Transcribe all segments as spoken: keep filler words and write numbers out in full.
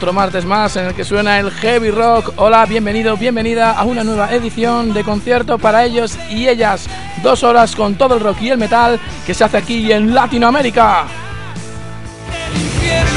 Otro martes más en el que suena el heavy rock. Hola, bienvenido, bienvenida a una nueva edición de Concierto para ellos y ellas. Dos horas con todo el rock y el metal que se hace aquí en Latinoamérica. El infierno.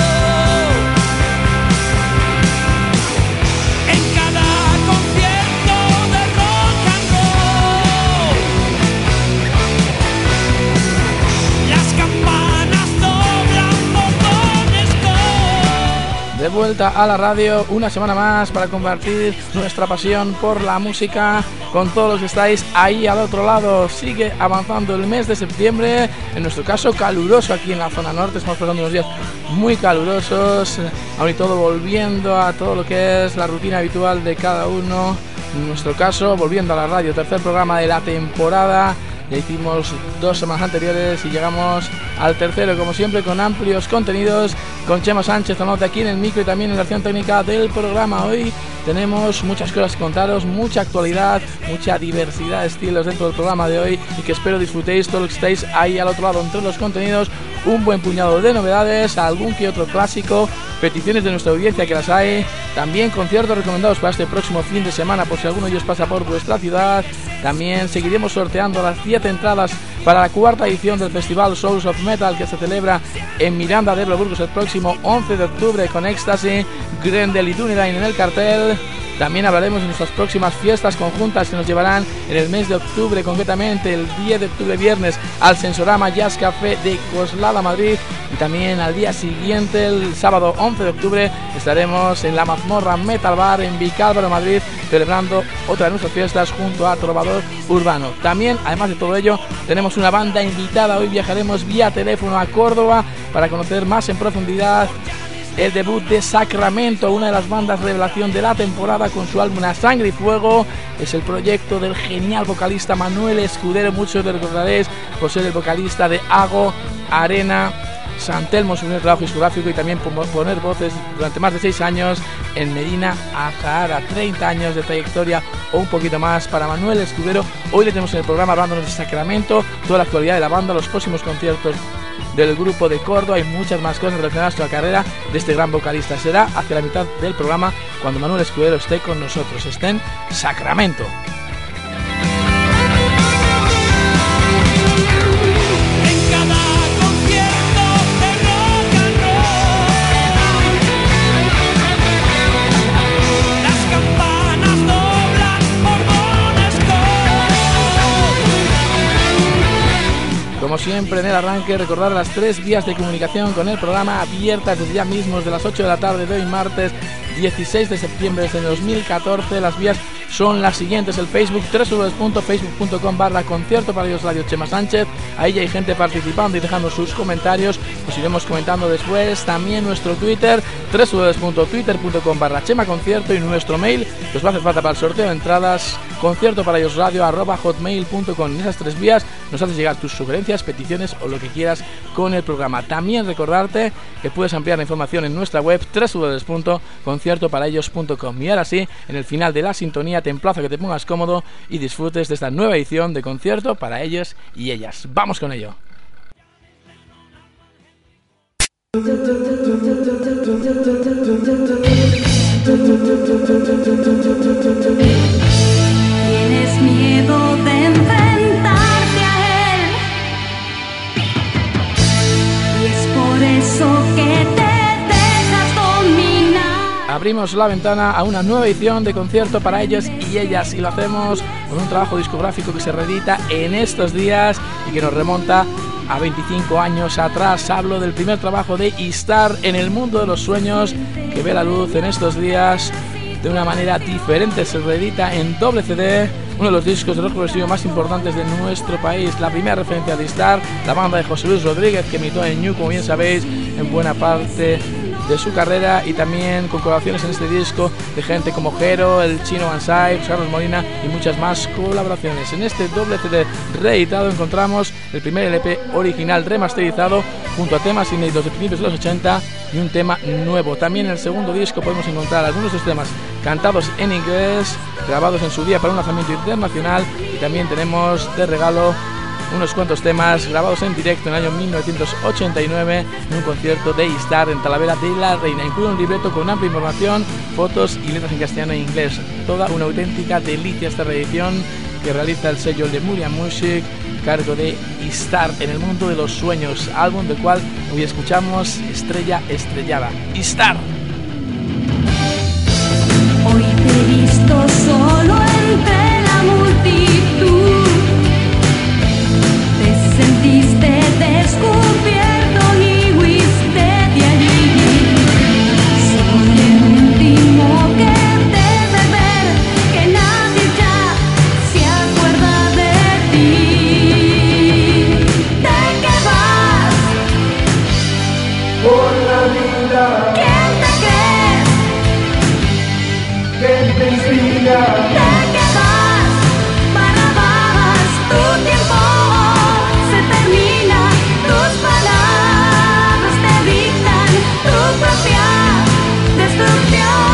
De vuelta a la radio una semana más para compartir nuestra pasión por la música con todos los que estáis ahí al otro lado. Sigue avanzando el mes de septiembre, en nuestro caso caluroso aquí en la zona norte. Estamos pasando unos días muy calurosos, aún y todo volviendo a todo lo que es la rutina habitual de cada uno. En nuestro caso, volviendo a la radio, tercer programa de la temporada. Ya hicimos dos semanas anteriores y llegamos al tercero, como siempre, con amplios contenidos, con Chema Sánchez Zanote aquí en el micro y también en la acción técnica del programa. Hoy tenemos muchas cosas que contaros, mucha actualidad, mucha diversidad de estilos dentro del programa de hoy y que espero disfrutéis todos los que estáis ahí al otro lado. Entre los contenidos, un buen puñado de novedades, algún que otro clásico, peticiones de nuestra audiencia que las hay, también conciertos recomendados para este próximo fin de semana por si alguno de ellos pasa por vuestra ciudad. También seguiremos sorteando las siete entradas para la cuarta edición del Festival Souls of Metal que se celebra en Miranda de Ebro, Burgos el próximo once de octubre con Ecstasy, Grendel y Dunedain en el cartel. También hablaremos de nuestras próximas fiestas conjuntas que nos llevarán en el mes de octubre, concretamente el diez de octubre viernes al Sensorama Jazz Café de Coslada, Madrid, y también al día siguiente, el sábado once de octubre, estaremos en la Mazmorra Metal Bar en Vicálvaro, Madrid, celebrando otra de nuestras fiestas junto a Trovador Urbano. También, además de todo ello, tenemos una banda invitada. Hoy viajaremos vía teléfono a Córdoba para conocer más en profundidad el debut de Sacramento, una de las bandas revelación de la temporada con su álbum A Sangre y Fuego. Es el proyecto del genial vocalista Manuel Escudero, muchos lo recordaréis por ser el vocalista de Hago, Arena, San Telmo, su primer trabajo discográfico, y también poner voces durante más de seis años en Medina Azahara. Treinta años de trayectoria o un poquito más para Manuel Escudero. Hoy le tenemos en el programa hablándonos de Sacramento, toda la actualidad de la banda, los próximos conciertos del grupo de Córdoba y muchas más cosas relacionadas con la carrera de este gran vocalista. Será hacia la mitad del programa cuando Manuel Escudero esté con nosotros, esté en Sacramento. Como siempre, en el arranque, recordar las tres vías de comunicación con el programa abiertas desde ya mismo, desde las ocho de la tarde de hoy martes dieciséis de septiembre de dos mil catorce. Las vías son las siguientes: el Facebook, w w w punto facebook punto com barra concierto para ellos radio Chema Sánchez. Ahí ya hay gente participando y dejando sus comentarios, los iremos comentando después. También nuestro Twitter, w w w punto twitter punto com barra Chema Concierto, y nuestro mail que os va a hacer falta para el sorteo de entradas, concierto para ellos radio arroba hotmail punto com. En esas tres vías nos haces llegar tus sugerencias, peticiones o lo que quieras con el programa. También recordarte que puedes ampliar la información en nuestra web, w w w punto concierto para ellos punto com. Y ahora sí, en el final de la sintonía te emplazo a que te pongas cómodo y disfrutes de esta nueva edición de Concierto para ellos y ellas. ¡Vamos con ello! Tienes miedo de enfrentarte a él, y es por eso que te dejas dominar. Abrimos la ventana a una nueva edición de Concierto para ellos y ellas, y lo hacemos con un trabajo discográfico que se reedita en estos días y que nos remonta a veinticinco años atrás. Hablo del primer trabajo de Istar, En el mundo de los sueños, que ve la luz en estos días de una manera diferente. Se reedita en doble C D, uno de los discos de rock progresivo más importantes de nuestro país. La primera referencia de Istar, la banda de José Luis Rodríguez, que emitió en Ñu, como bien sabéis, en buena parte de su carrera, y también con colaboraciones en este disco de gente como Jero, el Chino Ansai, Carlos Molina y muchas más colaboraciones. En este doble C D reeditado encontramos el primer L P original remasterizado junto a temas inéditos de principios de los ochenta y un tema nuevo. También en el segundo disco podemos encontrar algunos de los temas cantados en inglés, grabados en su día para un lanzamiento internacional, y también tenemos de regalo unos cuantos temas grabados en directo en el año mil novecientos ochenta y nueve en un concierto de Istar en Talavera de la Reina. Incluye un libreto con amplia información, fotos y letras en castellano e inglés. Toda una auténtica delicia esta reedición que realiza el sello Lemuria Music, cargo de Istar en el mundo de los sueños, álbum del cual hoy escuchamos Estrella Estrellada. Istar. Hoy te he visto solo entre la multitud, te sentiste descubierto y huiste de allí. Soy el último que debe ver, que nadie ya se acuerda de ti. ¿De qué vas? Por la vida. ¿Quién te crees? ¿Quién te inspira? ¿De qué vas? Para vas, tu tiempo se termina, tus palabras te dictan tu propia destrucción.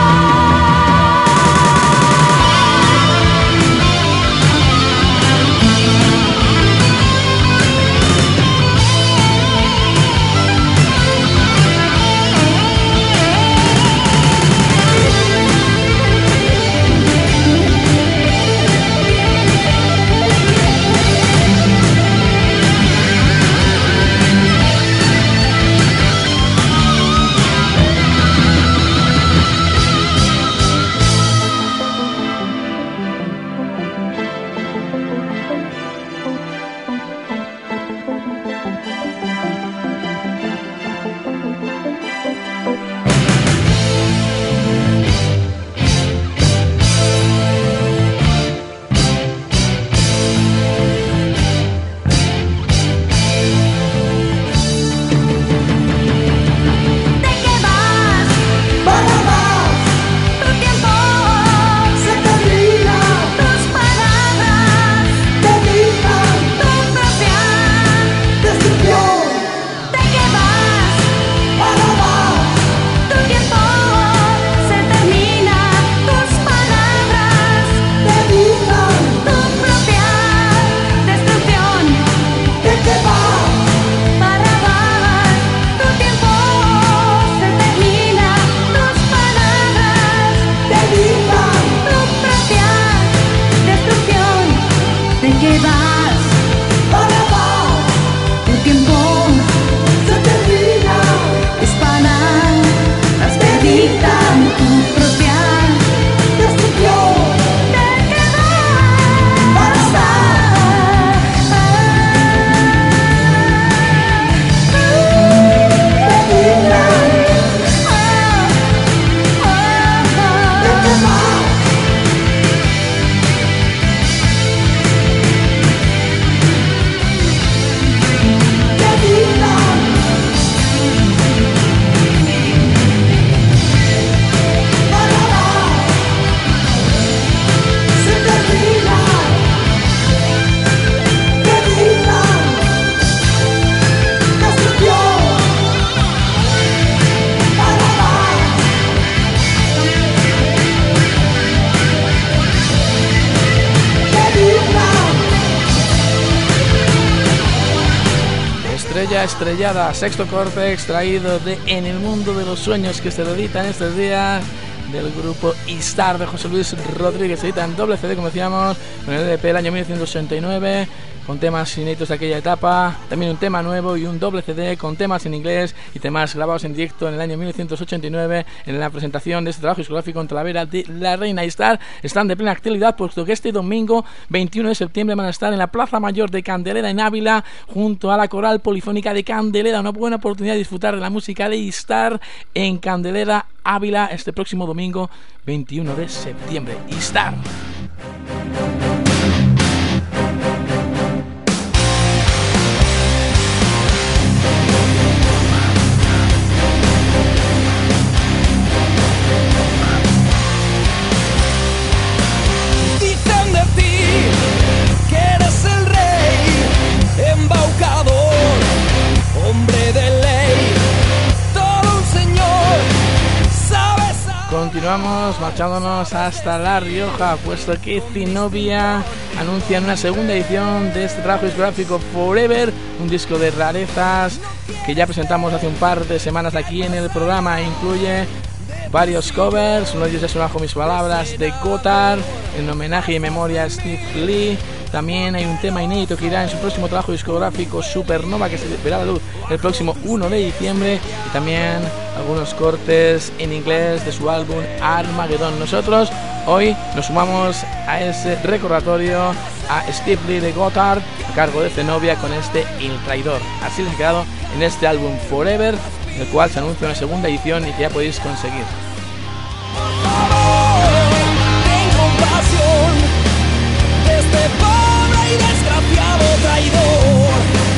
Estrellada, sexto corte extraído de En el mundo de los sueños, que se edita en estos días, del grupo Istar de José Luis Rodríguez. Se edita en doble C D, como decíamos, con el L P del año mil novecientos ochenta y nueve, con temas inéditos de aquella etapa, también un tema nuevo y un doble C D con temas en inglés y temas grabados en directo en el año mil novecientos ochenta y nueve en la presentación de este trabajo discográfico en Talavera de la Reina. Istar están de plena actualidad, puesto que este domingo veintiuno de septiembre van a estar en la Plaza Mayor de Candelera en Ávila junto a la Coral Polifónica de Candelera. Una buena oportunidad de disfrutar de la música de Istar en Candelera, Ávila, este próximo domingo veintiuno de septiembre. Istar. Dicen de ti que eres el rey, embaucador, hombre de ley, todo un señor, sabes. Continuamos continuamos marchándonos hasta La Rioja, puesto que Zenobia anuncia una segunda edición de este trabajo discográfico Forever, un disco de rarezas que ya presentamos hace un par de semanas aquí en el programa. Incluye varios covers, uno de ellos ya son bajo mis palabras de Gotthard, en homenaje y memoria a Steve Lee. También hay un tema inédito que irá en su próximo trabajo discográfico Supernova, que se verá a la luz el próximo uno de diciembre, y también algunos cortes en inglés de su álbum Armageddon. Nosotros hoy nos sumamos a ese recordatorio a Steve Lee de Gotthard a cargo de Zenobia con este El Traidor. Así les ha quedado en este álbum Forever, el cual se anuncia una segunda edición y que ya podéis conseguir. Por favor, ten compasión de este pobre y desgraciado traidor.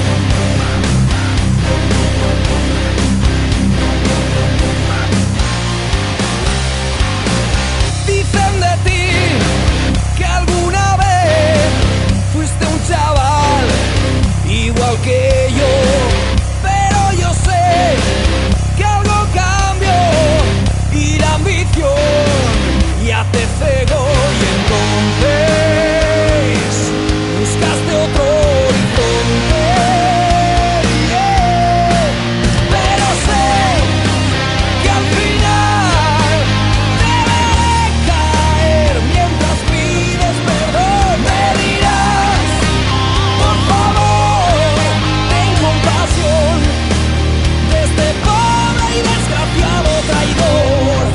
Dicen de ti que alguna vez fuiste un chaval igual que yo, pero yo sé que algo cambió y la ambición ya te cegó, y entonces buscaste otro horizonte, yeah. Pero sé que al final deberé caer mientras pides perdón. Me dirás, por favor, ten compasión de este pobre y desgraciado traidor.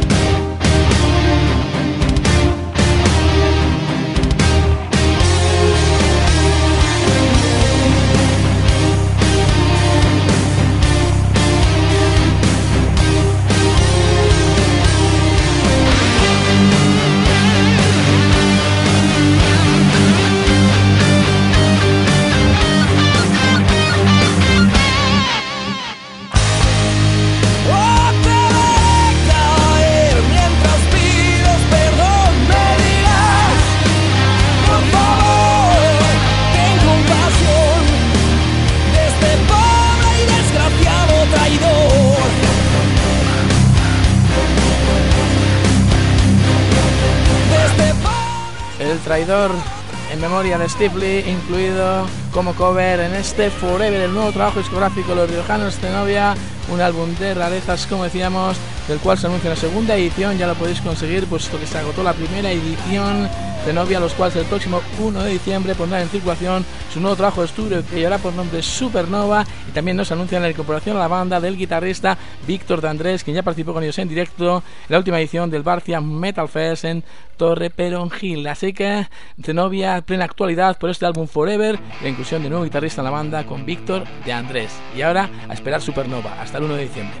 Traidor en memoria de Steve Lee, incluido como cover en este Forever, el nuevo trabajo discográfico de los riojanos Zenobia, un álbum de rarezas, como decíamos, del cual se anuncia la segunda edición. Ya lo podéis conseguir puesto que se agotó la primera edición. Zenobia, los cuales el próximo uno de diciembre pondrán en circulación su nuevo trabajo de estudio que llevará por nombre Supernova, y también nos anuncian la incorporación a la banda del guitarrista Víctor de Andrés, quien ya participó con ellos en directo en la última edición del Barcia Metal Fest en Torre Peronjil. Así que Zenobia, plena actualidad por este álbum Forever, la inclusión de nuevo guitarrista en la banda con Víctor de Andrés. Y ahora a esperar Supernova hasta el uno de diciembre.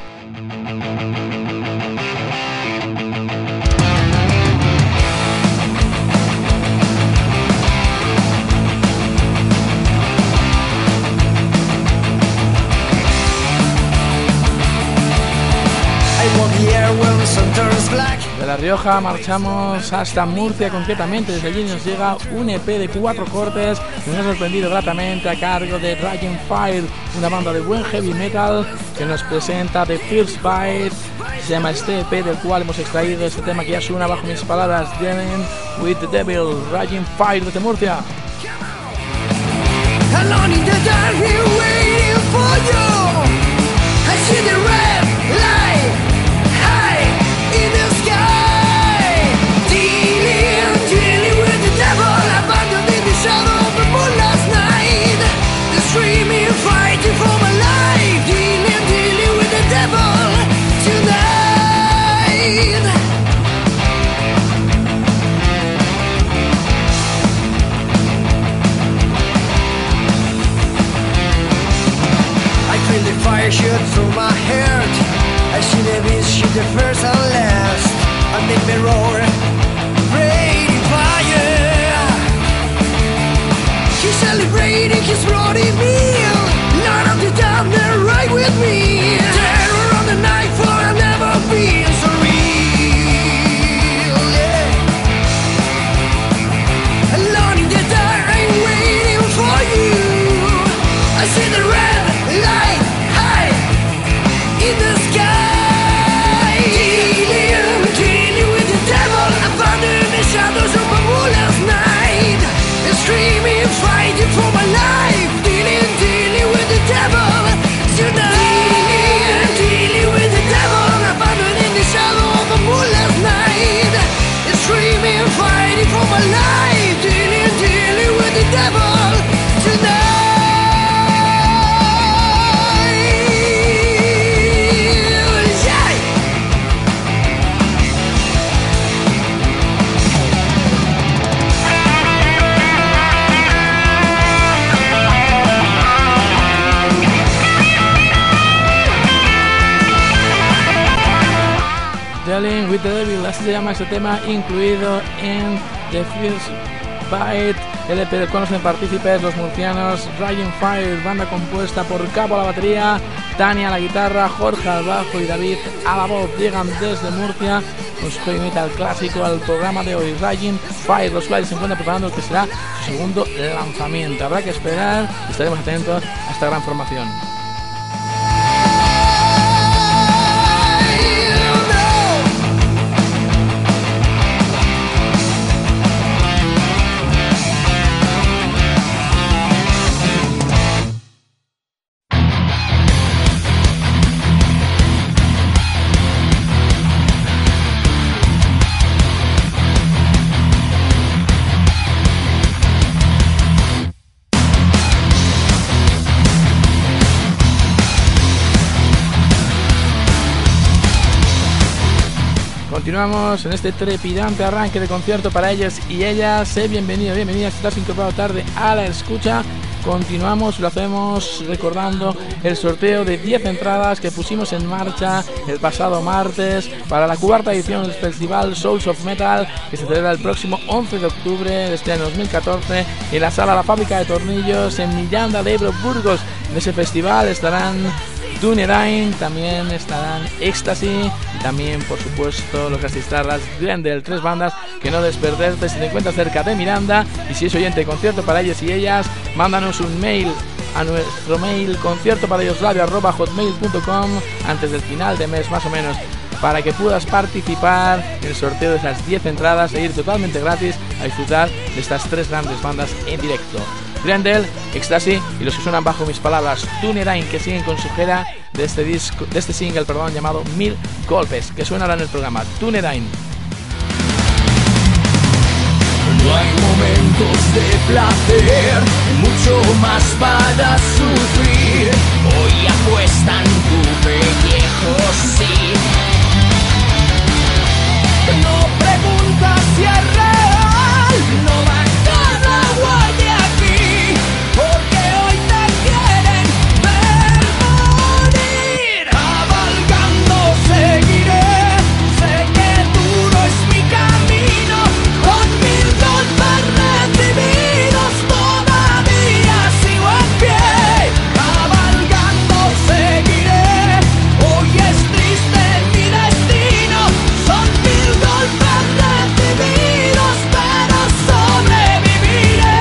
De La Rioja marchamos hasta Murcia, concretamente desde allí nos llega un E P de cuatro cortes que nos ha sorprendido gratamente a cargo de Raging Fire, una banda de buen heavy metal que nos presenta The First Bite. Se llama este E P, del cual hemos extraído este tema que ya suena bajo mis palabras, Dealing with the Devil. Raging Fire desde Murcia. Alone in the dark, here waiting for you. I see the red light high in the sky. Dealing, dealing with the devil, abandoned in the shadow of the moon last night. The screaming, fighting for my life. Dealing, dealing with the devil tonight. Fire shoot through my heart. I see the beast shoot the first and last. And make me roar, raging fire. He's celebrating his bloody meal. Lord of the damned, they're right with me. Terror on the night, for I've never been so real, yeah. Alone in the dark, I'm waiting for you. I see the red light in the sky. Dealing, with the Devil, así se llama este tema, incluido en The First Bite, L P del cual son partícipes los murcianos Raging Fire, banda compuesta por Capo a la batería, Tania a la guitarra, Jorge al bajo y David a la voz. Llegan desde Murcia con su heavy metal clásico al programa de hoy, Raging Fire, los cuales se encuentran preparando lo que será su segundo lanzamiento. Habrá que esperar y estaremos atentos a esta gran formación. Continuamos en este trepidante arranque de concierto para ellos y ellas. Sé bienvenido, bienvenida si estás incorporado tarde a la escucha. Continuamos, lo hacemos recordando el sorteo de diez entradas que pusimos en marcha el pasado martes para la cuarta edición del festival Souls of Metal, que se celebra el próximo once de octubre de este año dos mil catorce en la sala La Fábrica de Tornillos en Miranda de Ebro, Burgos. En ese festival estarán Dunedain, también estarán Ecstasy y también, por supuesto, los Gastistarras Grendel, tres bandas que no desperderte si te encuentras cerca de Miranda. Y si es oyente de concierto para ellos y ellas, mándanos un mail a nuestro mail concierto para ellos radio arroba hotmail punto com antes del final de mes más o menos, para que puedas participar en el sorteo de esas diez entradas e ir totalmente gratis a disfrutar de estas tres grandes bandas en directo. Grendel, Ecstasy y los que suenan bajo mis palabras, Dunedain, que siguen con su gira de este disco, de este single, perdón, llamado Mil Golpes, que suena ahora en el programa. Dunedain. No hay momentos de placer, mucho más para sufrir. Hoy apuestan tu pellejo, sí. No preguntas si es real, no bajas agua de aquí, porque hoy te quieren ver morir. Cabalgando seguiré, sé que duro es mi camino, con mil golpes recibidos todavía sigo en pie. Cabalgando seguiré, hoy es triste mi destino, son mil golpes recibidos, pero sobreviviré.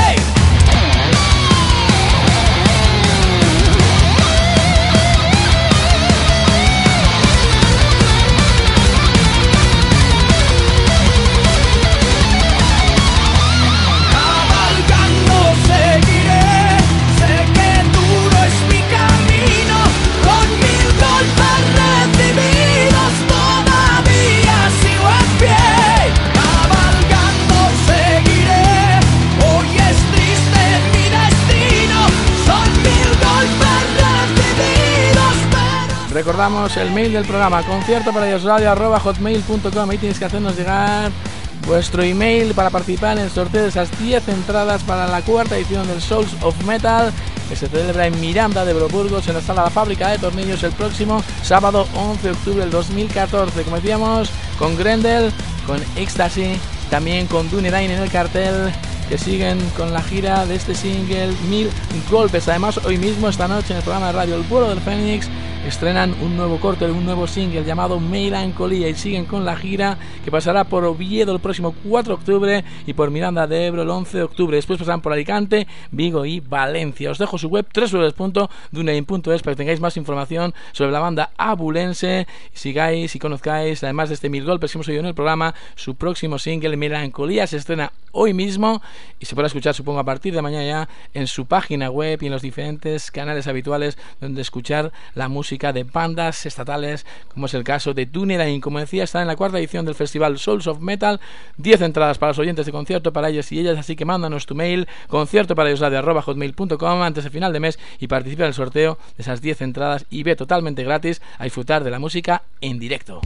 Cabalgando seguiré, sé que duro es mi camino, con mil golpes recibidos todavía sigo en pie. Cabalgando seguiré, hoy es triste mi destino, son mil golpes recibidos, pero... Recordamos el mail del programa, concierto para ellos radio arroba hotmail punto com. Ahí tienes que hacernos llegar vuestro email para participar en el sorteo de esas diez entradas para la cuarta edición del Souls of Metal, que se celebra en Miranda de Ebro, Burgos, en la sala La Fábrica de Tornillos el próximo sábado once de octubre del dos mil catorce. Como decíamos, con Grendel, con Ecstasy, también con Dunedain en el cartel, que siguen con la gira de este single Mil Golpes. Además, hoy mismo, esta noche, en el programa de radio El Vuelo del Fénix, estrenan un nuevo corte de un nuevo single llamado Melancolía, y siguen con la gira que pasará por Oviedo el próximo cuatro de octubre y por Miranda de Ebro el once de octubre. Después pasarán por Alicante, Vigo y Valencia. Os dejo su web doble u doble u doble u punto dunedain punto es para que tengáis más información sobre la banda abulense y sigáis y conozcáis, además de este Mil Golpes que hemos oído en el programa, su próximo single Melancolía. Se estrena hoy mismo y se podrá escuchar, supongo, a partir de mañana ya en su página web y en los diferentes canales habituales donde escuchar la música de bandas estatales, como es el caso de Dunedain. Como decía, está en la cuarta edición del festival Souls of Metal. diez entradas para los oyentes de concierto para ellos y ellas, así que mándanos tu mail, concierto para ellos arroba hotmail punto com, antes de final de mes y participa en el sorteo de esas diez entradas y ve totalmente gratis a disfrutar de la música en directo.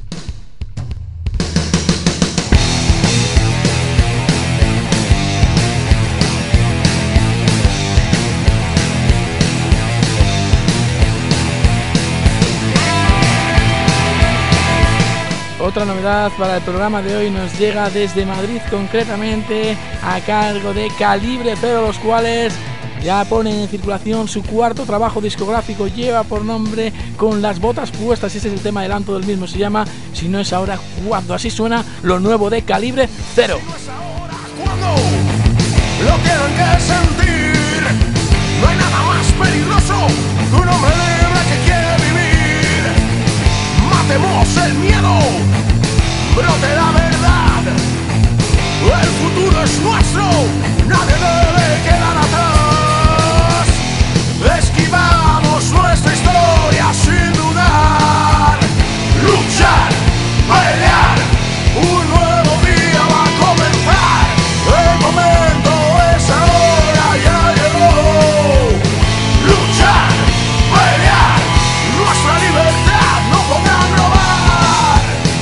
Otra novedad para el programa de hoy nos llega desde Madrid, concretamente a cargo de Calibre Cero, los cuales ya ponen en circulación su cuarto trabajo discográfico. Lleva por nombre Con las botas puestas, y ese es el tema adelanto del mismo. Se llama Si no es ahora, ¿cuándo? Así suena lo nuevo de Calibre Cero. Si no es ahora, ¿cuándo? Lo tienen que sentir. No hay nada más peligroso que un hombre libre que quiere vivir. Matemos el miedo, brote la verdad. El futuro es nuestro, nadie debe quedar atrás. Esquivamos nuestra historia sin dudar. Luchar, pelear, un nuevo día va a comenzar. El momento es ahora, ya llegó. Luchar, pelear, nuestra libertad no podrán robar.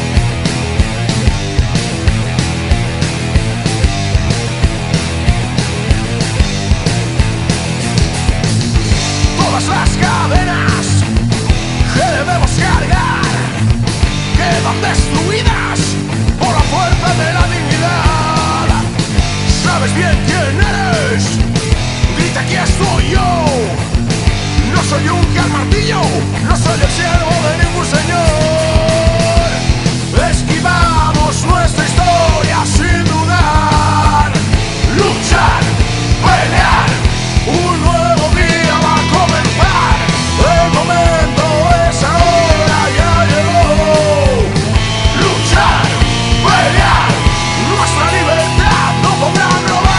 Todas las cadenas que debemos cargar quedan destruidas por la fuerza de la dignidad. ¿Sabes bien quién eres? Grita, aquí estoy yo. No soy un calmartillo, no soy el siervo de ningún señor. Esquivamos nuestra historia sin dudar. Luchar, pelear, un nuevo día va a comenzar. El momento es ahora, ya llegó. Luchar, pelear, nuestra libertad no podrán robar.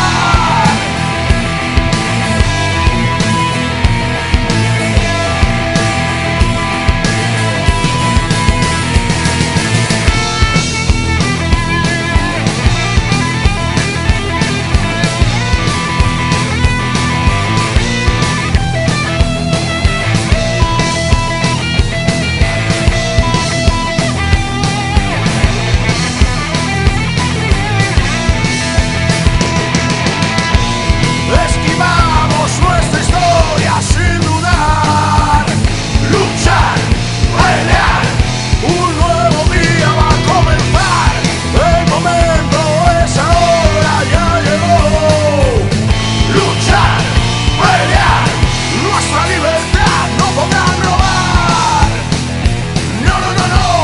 Esquivamos nuestra historia sin dudar. Luchar, pelear, un nuevo día va a comenzar. El momento es ahora, ya llegó. Luchar, pelear, nuestra libertad no podrán robar. No, no, no, no.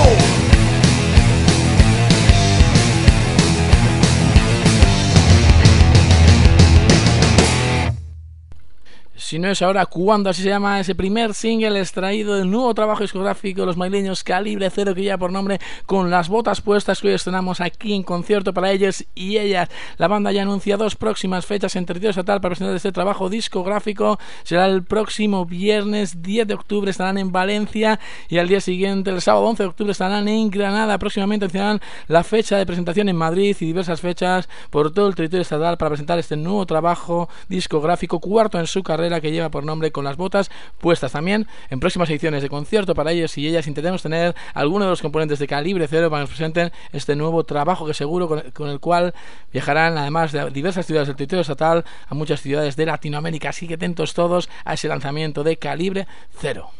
Si no es ahora, ¿cuándo? Así se llama ese primer single extraído del nuevo trabajo discográfico de los madrileños Calibre Cero, que lleva por nombre Con las botas puestas, que hoy estrenamos aquí en concierto para ellos y ellas. La banda ya anuncia dos próximas fechas en territorio estatal para presentar este trabajo discográfico. Será el próximo viernes diez de octubre, estarán en Valencia, y al día siguiente, el sábado once de octubre, estarán en Granada. Próximamente anunciarán la fecha de presentación en Madrid y diversas fechas por todo el territorio estatal para presentar este nuevo trabajo discográfico, cuarto en su carrera, que lleva por nombre Con las botas puestas. También en próximas ediciones de concierto para ellos y ellas intentaremos tener algunos de los componentes de Calibre Cero para que nos presenten este nuevo trabajo, que seguro con, con el cual viajarán, además de diversas ciudades del territorio estatal, a muchas ciudades de Latinoamérica. Así que atentos todos a ese lanzamiento de Calibre Cero.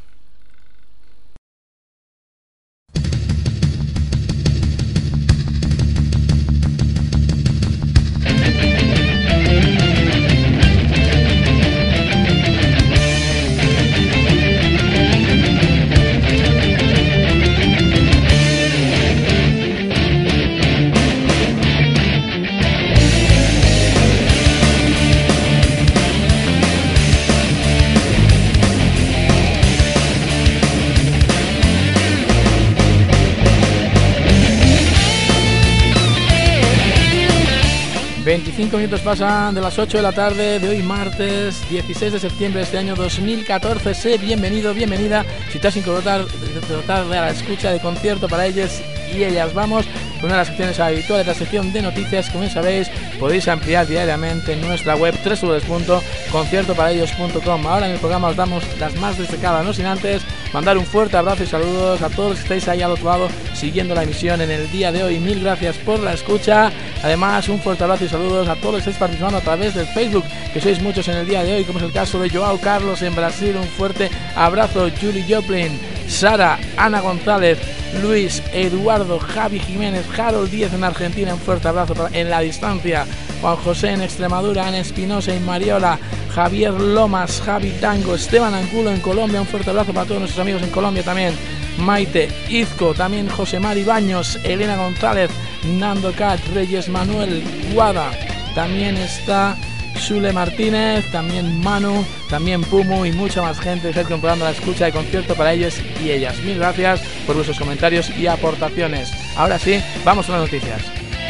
veinticinco minutos pasan de las ocho de la tarde de hoy, martes dieciséis de septiembre de este año dos mil catorce. Sé bienvenido, bienvenida si te has incorporado tarde a la escucha de concierto para ellos y ellas. Vamos con una de las secciones habituales, la sección de noticias. Como sabéis, podéis ampliar diariamente en nuestra web doble u doble u doble u punto concierto para ellos punto com. Ahora en el programa os damos las más destacadas, no sin antes mandar un fuerte abrazo y saludos a todos los que estáis ahí al otro lado siguiendo la emisión en el día de hoy. Mil gracias por la escucha. Además, un fuerte abrazo y saludos a todos los que estáis participando a través del Facebook, que sois muchos en el día de hoy, como es el caso de Joao Carlos en Brasil. Un fuerte abrazo. Julie Joplin Sara, Ana González, Luis, Eduardo, Javi Jiménez, Harold Díez en Argentina, un fuerte abrazo para, en la distancia, Juan José en Extremadura, Ana Espinosa y Mariola, Javier Lomas, Javi Tango, Esteban Angulo en Colombia, un fuerte abrazo para todos nuestros amigos en Colombia también, Maite, Izco, también José Mari Baños, Elena González, Nando Cat, Reyes Manuel, Guada, también está Sule Martínez, también Manu, también Pumu y mucha más gente que está comprando la escucha de concierto para ellos y ellas. Mil gracias por vuestros comentarios y aportaciones. Ahora sí, vamos a las noticias.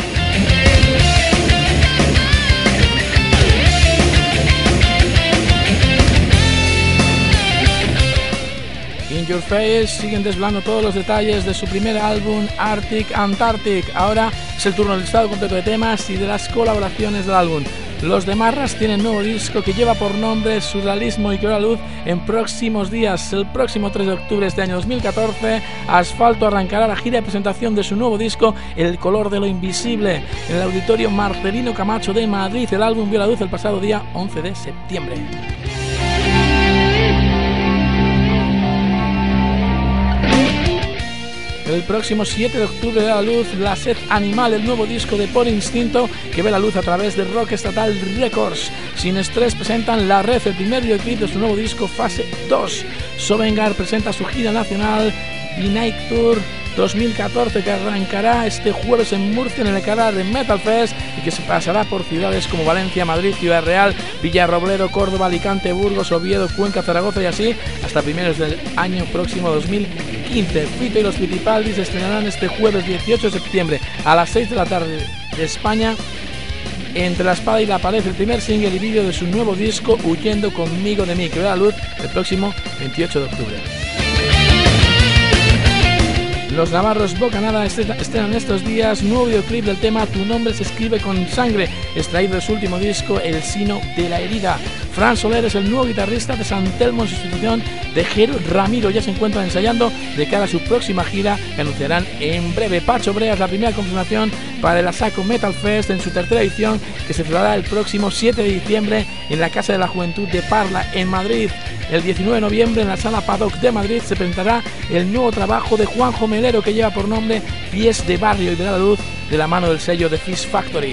In Your Face siguen desvelando todos los detalles de su primer álbum Arctic Antarctic. Ahora es el turno del listado completo de temas y de las colaboraciones del álbum. Los de Marras tienen nuevo disco que lleva por nombre Surrealismo y que verá luz en próximos días. El próximo tres de octubre de este año dos mil catorce, Asfalto arrancará la gira de presentación de su nuevo disco El color de lo invisible en el Auditorio Marcelino Camacho de Madrid. El álbum vio la luz el pasado día once de septiembre. El próximo siete de octubre da la luz La Sed Animal, el nuevo disco de Por Instinto que ve la luz a través de Rock Estatal Records. Sin Estrés presentan La Red, el primer videoclip de su nuevo disco Fase dos. Sovengar presenta su gira nacional B-Night Tour dos mil catorce que arrancará este jueves en Murcia en el canal de Metal Fest y que se pasará por ciudades como Valencia, Madrid, Ciudad Real, Villarrobledo, Córdoba, Alicante, Burgos, Oviedo, Cuenca, Zaragoza y así hasta primeros del año próximo dos mil quince. Fito y los Fitipaldis se estrenarán este jueves dieciocho de septiembre a las seis de la tarde de España. Entre la espada y la pared, el primer single y vídeo de su nuevo disco Huyendo conmigo de mí, que verá la luz el próximo veintiocho de octubre. Los navarros Bocanada estrenan estos días nuevo videoclip del tema Tu nombre se escribe con sangre, extraído de su último disco El sino de la herida. Fran Soler es el nuevo guitarrista de San Telmo en sustitución de Jero Ramiro. Ya se encuentran ensayando de cara a su próxima gira que anunciarán en breve. Pacho Brea es la primera confirmación para el Asaco Metal Fest en su tercera edición que se celebrará el próximo siete de diciembre en la Casa de la Juventud de Parla en Madrid. El diecinueve de noviembre en la Sala Paddock de Madrid se presentará el nuevo trabajo de Juanjo Melero que lleva por nombre Pies de Barrio y verá la luz de la mano del sello de Fish Factory.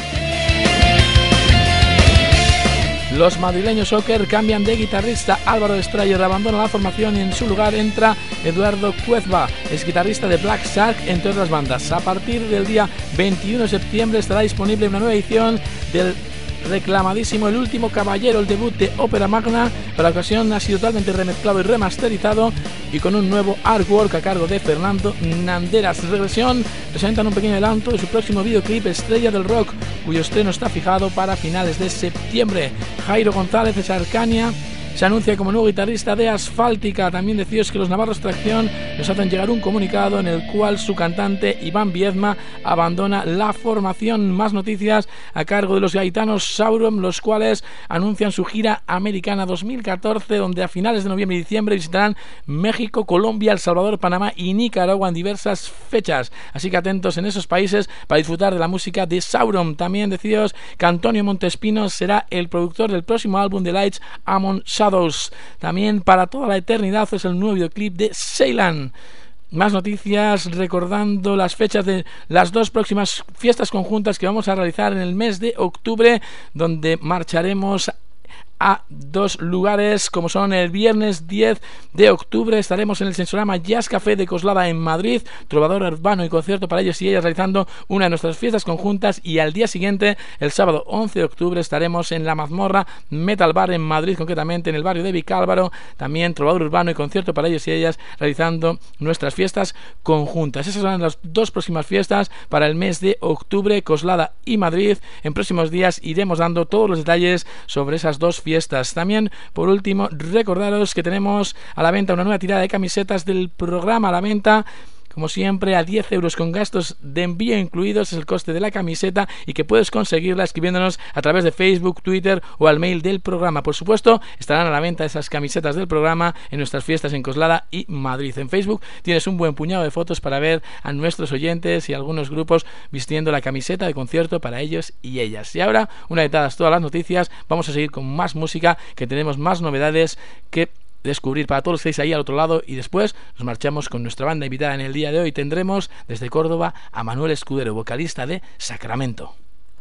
Los madrileños Soccer cambian de guitarrista. Álvaro Strayer abandona la formación y en su lugar entra Eduardo Cuezba, es guitarrista de Black Shark, entre otras bandas. A partir del día veintiuno de septiembre estará disponible una nueva edición del reclamadísimo El último caballero, el debut de Ópera Magna. Para la ocasión ha sido totalmente remezclado y remasterizado y con un nuevo artwork a cargo de Fernando Nanderas. Regresión presentan un pequeño adelanto de su próximo videoclip Estrella del Rock, cuyo estreno está fijado para finales de septiembre. Jairo González de Arcania se anuncia como nuevo guitarrista de Asfáltica. También deciros que los navarros Tracción nos hacen llegar un comunicado en el cual su cantante Iván Viezma abandona la formación. Más noticias a cargo de los gaitanos Sauron, los cuales anuncian su gira americana dos mil catorce, donde a finales de noviembre y diciembre visitarán México, Colombia, El Salvador, Panamá y Nicaragua en diversas fechas. Así que atentos en esos países para disfrutar de la música de Sauron. También deciros que Antonio Montespino será el productor del próximo álbum de Lights Amon Shadows. También para toda la eternidad es el nuevo videoclip de Ceylan. Más noticias recordando las fechas de las dos próximas fiestas conjuntas que vamos a realizar en el mes de octubre, donde marcharemos a dos lugares como son el viernes diez de octubre estaremos en el Sensorama Jazz Café de Coslada en Madrid, trovador urbano y concierto para ellos y ellas realizando una de nuestras fiestas conjuntas, y al día siguiente el sábado once de octubre estaremos en la Mazmorra Metal Bar en Madrid, concretamente en el barrio de Vicálvaro, también trovador urbano y concierto para ellos y ellas realizando nuestras fiestas conjuntas. Esas son las dos próximas fiestas para el mes de octubre, Coslada y Madrid. En próximos días iremos dando todos los detalles sobre esas dos fiestas. También, por último, recordaros que tenemos a la venta una nueva tirada de camisetas del programa, a la venta como siempre a diez euros con gastos de envío incluidos, es el coste de la camiseta, y que puedes conseguirla escribiéndonos a través de Facebook, Twitter o al mail del programa. Por supuesto, estarán a la venta esas camisetas del programa en nuestras fiestas en Coslada y Madrid. En Facebook tienes un buen puñado de fotos para ver a nuestros oyentes y algunos grupos vistiendo la camiseta de concierto para ellos y ellas. Y ahora, una vez dadas todas las noticias, vamos a seguir con más música, que tenemos más novedades que descubrir para todos los que estáis ahí al otro lado, y después nos marchamos con nuestra banda invitada en el día de hoy. Tendremos desde Córdoba a Manuel Escudero, vocalista de Sacramento.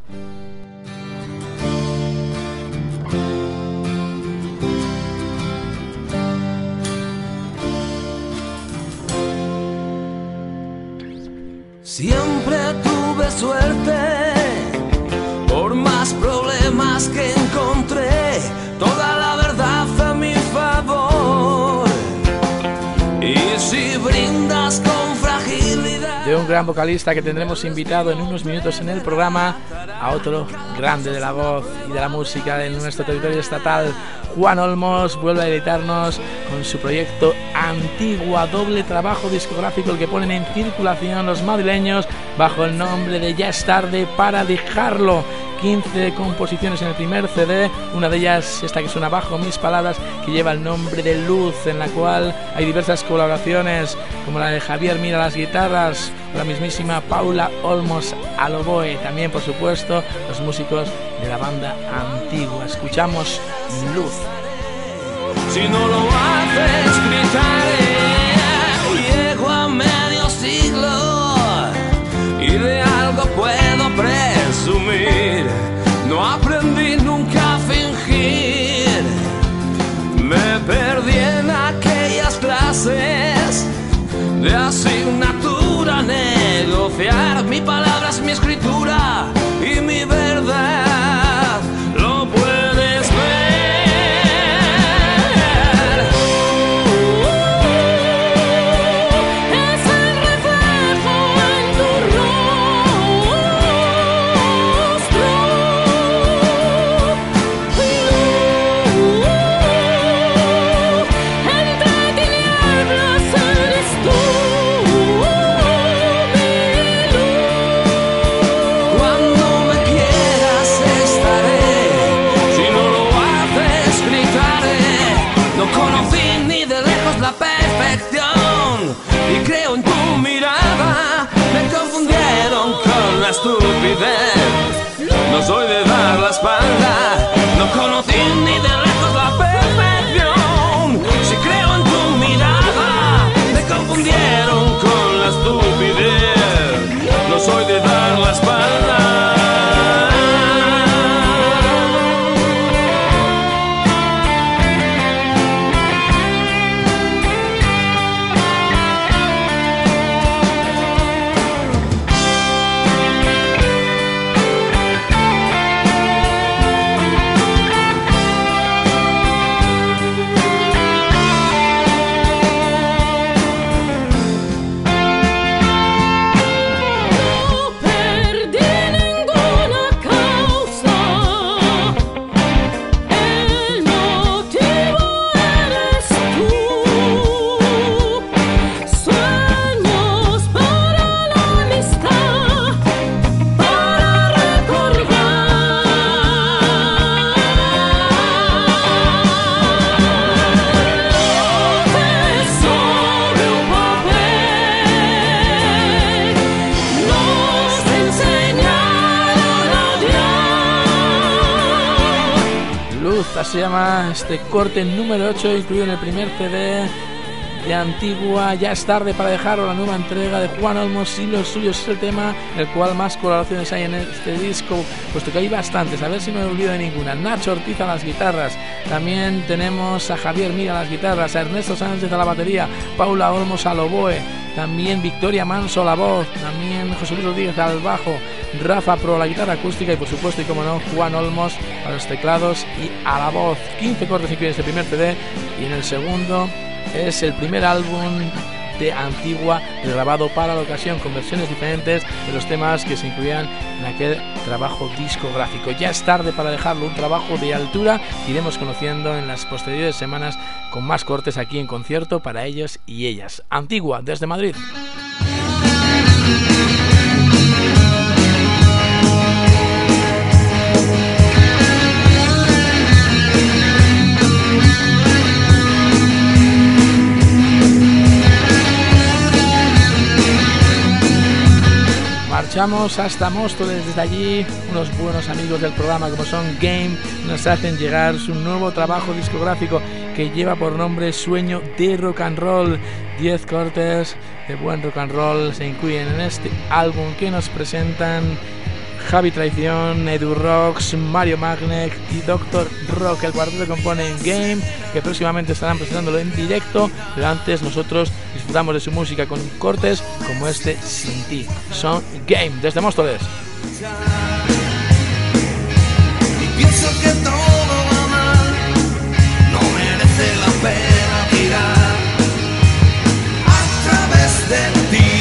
Siempre tuve suerte, por más problemas que encontré, toda la verdad a mi favor. Y si brindas con fragilidad, de un gran vocalista que tendremos invitado en unos minutos en el programa, a otro grande de la voz y de la música de nuestro territorio estatal, Juan Olmos, vuelve a editarnos con su proyecto Antigua, doble trabajo discográfico, el que ponen en circulación los madrileños bajo el nombre de Ya es tarde para dejarlo. quince composiciones en el primer C D, una de ellas, esta que suena bajo mis palabras, que lleva el nombre de Luz, en la cual hay diversas colaboraciones, como la de Javier Mira a las guitarras, la mismísima Paula Olmos al oboe, también por supuesto los músicos de la banda Antigua. Escuchamos Luz. si no lo haces gritaré. Llego a medio siglo y de algo puedo presumir. No aprendí nunca a fingir. Me perdí en aquellas clases de asignatura. Negociar mi palabra es mi escritura y mi verdad. Lo puedes ver. Y creo en tu mirada. Me confundieron con la estupidez. No soy de dar la espalda. No conocí ni de lejos la perfección. Si creo en tu mirada. Me confundieron con la estupidez. No soy de dar la espalda. Se llama este corte número ocho, incluido en el primer C D de Antigua. Ya es tarde para dejarlo, la nueva entrega de Juan Olmos y los suyos. Es el tema en el cual más colaboraciones hay en este disco, puesto que hay bastantes, a ver si no me olvido de ninguna. Nacho Ortiz a las guitarras, también tenemos a Javier Mira a las guitarras, a Ernesto Sánchez a la batería, Paula Olmos al oboe, también Victoria Manso a la voz, también José Luis Rodríguez al bajo, Rafa Pro a la guitarra acústica y por supuesto, y como no, Juan Olmos a los teclados y a la voz. quince cortes incluyen este primer C D, y en el segundo es el primer álbum de Antigua grabado para la ocasión, con versiones diferentes de los temas que se incluían en aquel trabajo discográfico. Ya es tarde para dejarlo, un trabajo de altura que iremos conociendo en las posteriores semanas con más cortes aquí en concierto para ellos y ellas. Antigua, desde Madrid. viajamos hasta Móstoles. Desde allí, unos buenos amigos del programa como son Game nos hacen llegar su nuevo trabajo discográfico que lleva por nombre Sueño de Rock and Roll. Diez cortes de buen rock and roll se incluyen en este álbum que nos presentan Javi Traición, Edu Rocks, Mario Magnet y Doctor Rock. El cuarteto compone en Game, que próximamente estarán presentándolo en directo, pero antes nosotros disfrutamos de su música con cortes como este Sin Ti. Son Game, desde Móstoles. Y pienso que todo va mal, no merece la pena tirar a través de ti.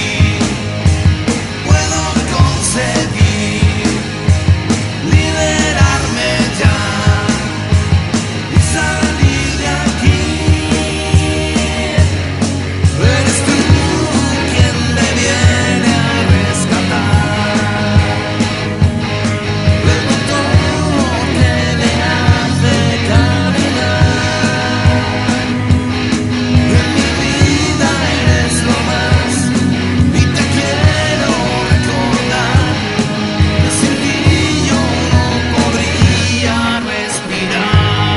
Puedo conseguir liberarme ya y salir de aquí. Eres tú quien me viene a rescatar. El motor que me hace caminar. En mi vida eres lo más y te quiero recordar. Que sin ti yo no podría respirar.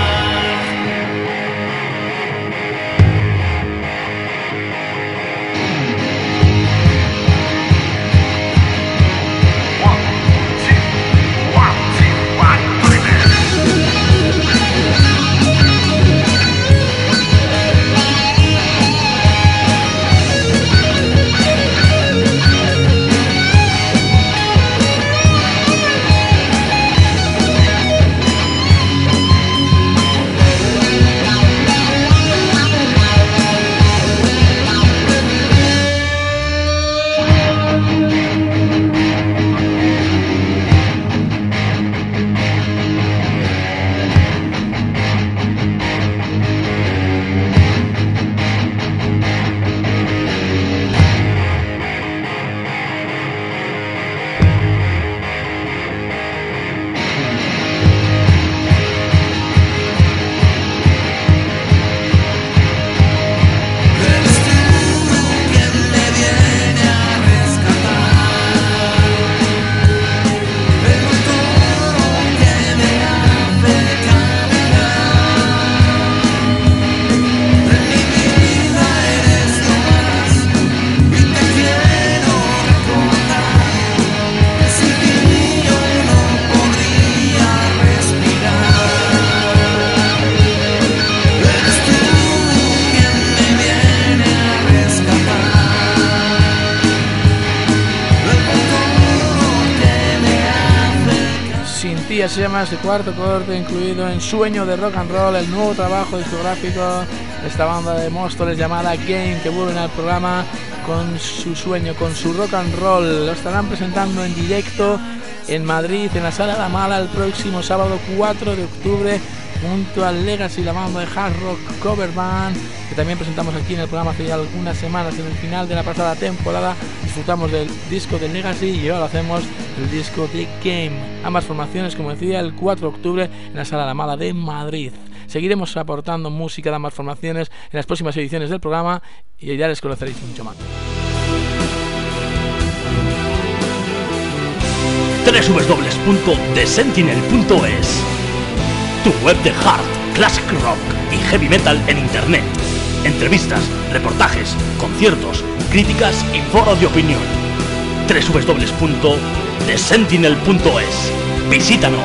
Eres tú quien me viene a rescatar. El motor que me hace caminar. En mi vida eres lo más y te quiero recordar. Que sin ti yo no podría respirar. Eres tú quien me viene a rescatar. El motor que me hace. Sin Ti, así se llama este cuarto corte incluido en Sueño de Rock and Roll, el nuevo trabajo discográfico de esta banda de Móstoles llamada Game, que vuelven al programa con su sueño, con su rock and roll. Lo estarán presentando en directo en Madrid, en la Sala La Mala, el próximo sábado cuatro de octubre, junto al Legacy, la banda de hard rock cover band, que también presentamos aquí en el programa hace ya algunas semanas. En el final de la pasada temporada disfrutamos del disco de Legacy y ahora hacemos el disco de Game. Ambas formaciones, como decía, el cuatro de octubre en la Sala La Mala de Madrid. Seguiremos aportando música de ambas formaciones en las próximas ediciones del programa y ya les conoceréis mucho más. doble u doble u doble u punto the sentinel punto es, tu web de hard, classic rock y heavy metal en internet. Entrevistas, reportajes, conciertos, críticas y foros de opinión. doble u doble u doble u punto the sentinel punto es. Visítanos.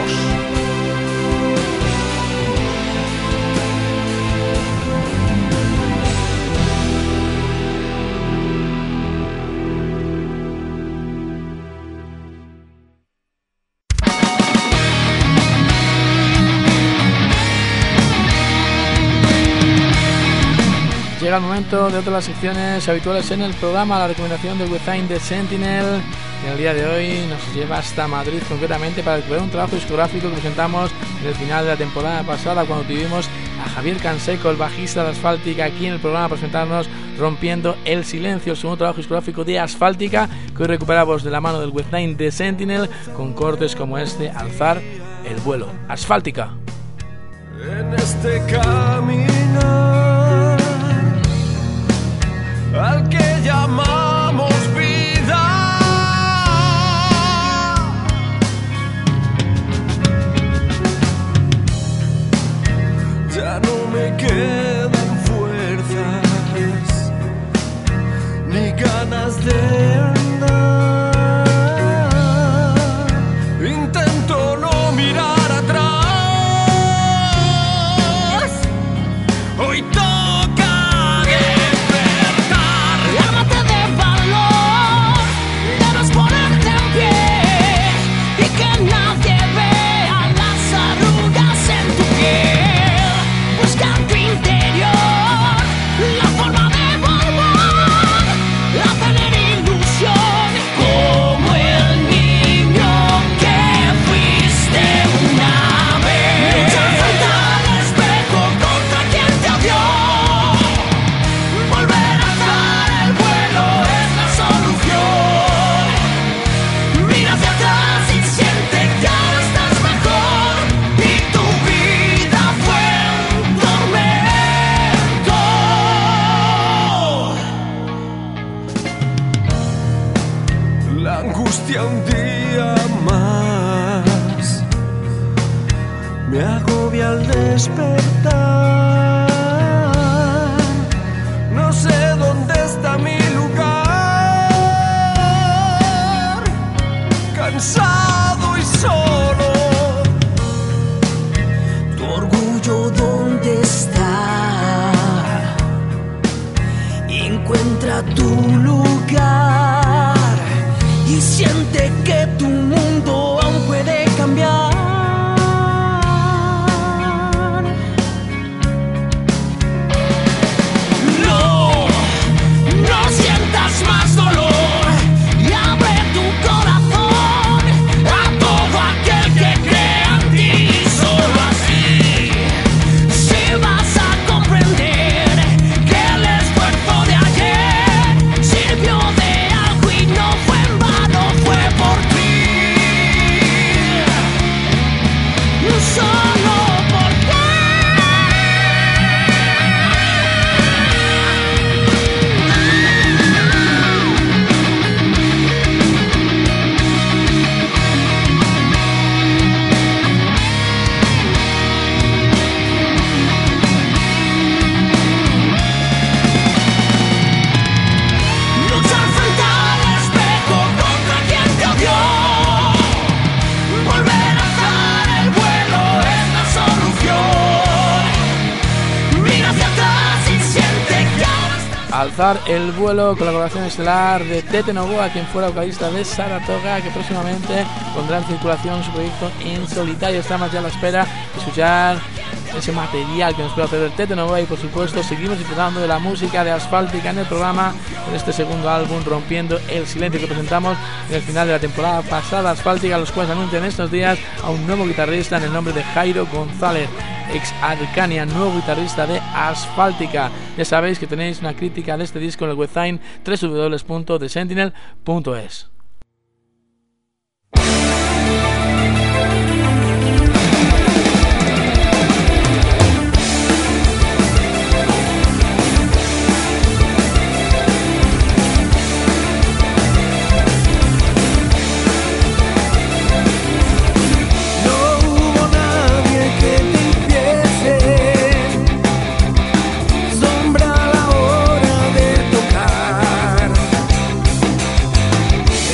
Llega el momento de otra de las secciones habituales en el programa, la recomendación de Within the Sentinel. En el día de hoy nos lleva hasta Madrid, concretamente para ver un trabajo discográfico que presentamos en el final de la temporada pasada, cuando tuvimos a Javier Canseco, el bajista de Asfáltica, aquí en el programa a presentarnos Rompiendo el Silencio, el segundo trabajo discográfico de Asfáltica, que hoy recuperamos de la mano del Within the Sentinel, con cortes como este, Alzar el vuelo. Asfáltica. En este caminar al que llamamos vida, me agobia al despertar. No sé dónde está mi lugar, cansado y solo. Tu orgullo, ¿dónde está? Encuentra tu lugar y siente que tu mundo aún puede cambiar. No, no sientas más dolor y abre tu corazón a todo aquel que crea en ti. Solo así, si vas a comprender que el esfuerzo de ayer sirvió de algo y no fue en vano, fue por ti. Solo por ti. Luchar frente al espejo contra quien te odió. Volver a alzar el vuelo es la solución. Mira hacia atrás y siente que ahora estás. Alzar el vuelo, colaboración estelar de Tete Novoa, quien fuera vocalista de Saratoga, que próximamente pondrá en circulación su proyecto en solitario. Estamos ya a la espera de escuchar ese material que nos puede hacer el Tete Novoa, y por supuesto seguimos disfrutando de la música de Asfáltica en el programa, en este segundo álbum, Rompiendo el Silencio, que presentamos en el final de la temporada pasada. Asfáltica, los cuales anuncian estos días a un nuevo guitarrista en el nombre de Jairo González, ex Arcania, nuevo guitarrista de Asfáltica. Ya sabéis que tenéis una crítica de este disco en el website doble u doble u doble u punto the sentinel punto es. No hubo nadie que te hiciese sombra a la hora de tocar.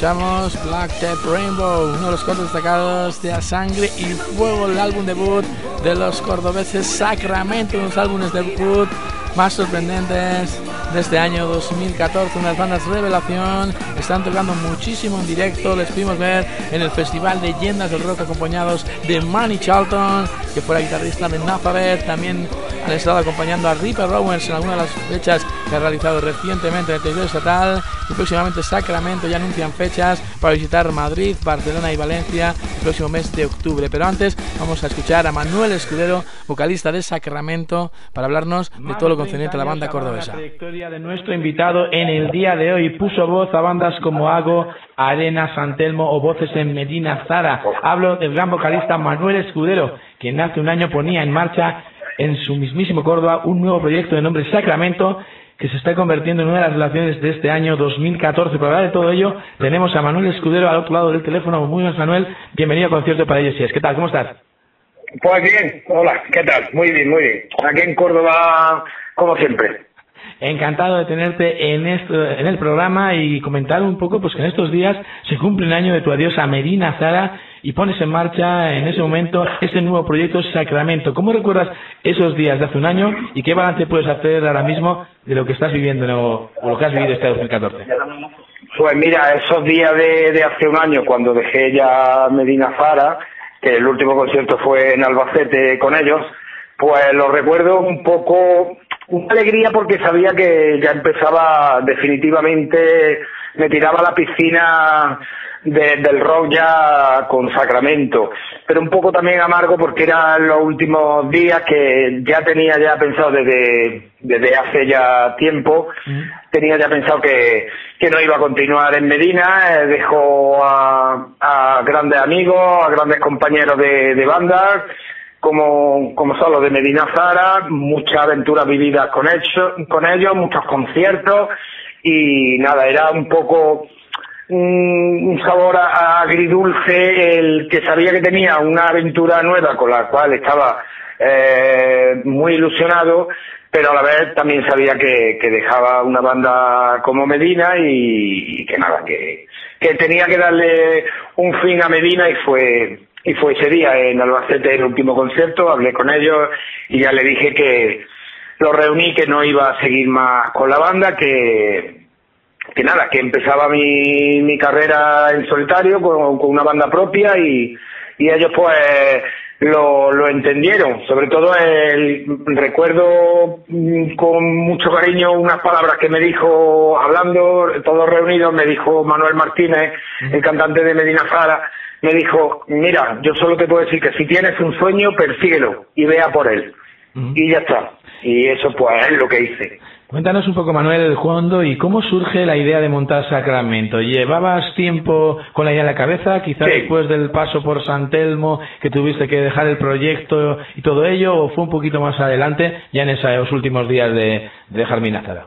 escuchamos Black Tape Rainbow, uno de los cortes destacados de A Sangre y Fuego, el álbum debut de los cordobeses Sacramento, unos álbumes debut más sorprendentes de este año dos mil catorce, unas bandas revelación, están tocando muchísimo en directo, les pudimos ver en el Festival de Leyendas del Rock acompañados de Manny Charlton, que fue la guitarrista de Nazareth, también han estado acompañando a Ripper Owens en algunas de las fechas que ha realizado recientemente en el territorio estatal, y próximamente Sacramento ya anuncian fechas para visitar Madrid, Barcelona y Valencia el próximo mes de octubre. Pero antes vamos a escuchar a Manuel Escudero, vocalista de Sacramento, para hablarnos de todo lo concerniente a la banda cordobesa. La trayectoria de nuestro invitado en el día de hoy puso voz a bandas como Hago, Arena, San Telmo o voces en Medina Zara. Hablo del gran vocalista Manuel Escudero, quien hace un año ponía en marcha en su mismísimo Córdoba un nuevo proyecto de nombre Sacramento, que se está convirtiendo en una de las relaciones de este año dos mil catorce. Para hablar de todo ello, tenemos a Manuel Escudero al otro lado del teléfono. Muy buenas, Manuel. Bienvenido a Concierto para Ellos. ¿Qué tal? ¿Cómo estás? Pues bien, hola, ¿qué tal? Muy bien, muy bien. Aquí en Córdoba, como siempre. Encantado de tenerte en esto, en el programa y comentar un poco pues que en estos días se cumple un año de tu adiós a Medina Zara y pones en marcha en ese momento este nuevo proyecto Sacramento. ¿Cómo recuerdas esos días de hace un año y qué balance puedes hacer ahora mismo de lo que estás viviendo o, o lo que has vivido este dos mil catorce? Pues mira, esos días de, de hace un año, cuando dejé ya Medina Zara, que el último concierto fue en Albacete con ellos, pues lo recuerdo un poco, una alegría porque sabía que ya empezaba definitivamente, me tiraba a la piscina de, del rock ya con Sacramento, pero un poco también amargo porque eran los últimos días que ya tenía ya pensado desde, desde hace ya tiempo, mm. tenía ya pensado que, que no iba a continuar en Medina, eh, dejó a, a grandes amigos, a grandes compañeros de, de banda, como, como son los de Medina Zara, muchas aventuras vividas con ellos, con ellos, muchos conciertos, y nada, era un poco un, un sabor a, agridulce el que sabía que tenía una aventura nueva con la cual estaba eh, muy ilusionado, pero a la vez también sabía que, que dejaba una banda como Medina y, y que nada, que, que tenía que darle un fin a Medina y fue... Y fue ese día en Albacete el último concierto, hablé con ellos y ya le dije que lo reuní, que no iba a seguir más con la banda, que, que nada, que empezaba mi, mi carrera en solitario con, con una banda propia y, y ellos pues lo, lo entendieron. Sobre todo el, recuerdo con mucho cariño unas palabras que me dijo, hablando todos reunidos, me dijo Manuel Martínez, el cantante de Medina Zara, me dijo, mira, yo solo te puedo decir que si tienes un sueño, persíguelo y vea por él. Uh-huh. Y ya está. Y eso pues es lo que hice. Cuéntanos un poco, Manuel, el cuándo y cómo surge la idea de montar Sacramento. ¿Llevabas tiempo con la idea en la cabeza? Quizás sí. Después del paso por San Telmo, que tuviste que dejar el proyecto y todo ello, ¿o fue un poquito más adelante, ya en esos últimos días de, de dejar Medina Zara?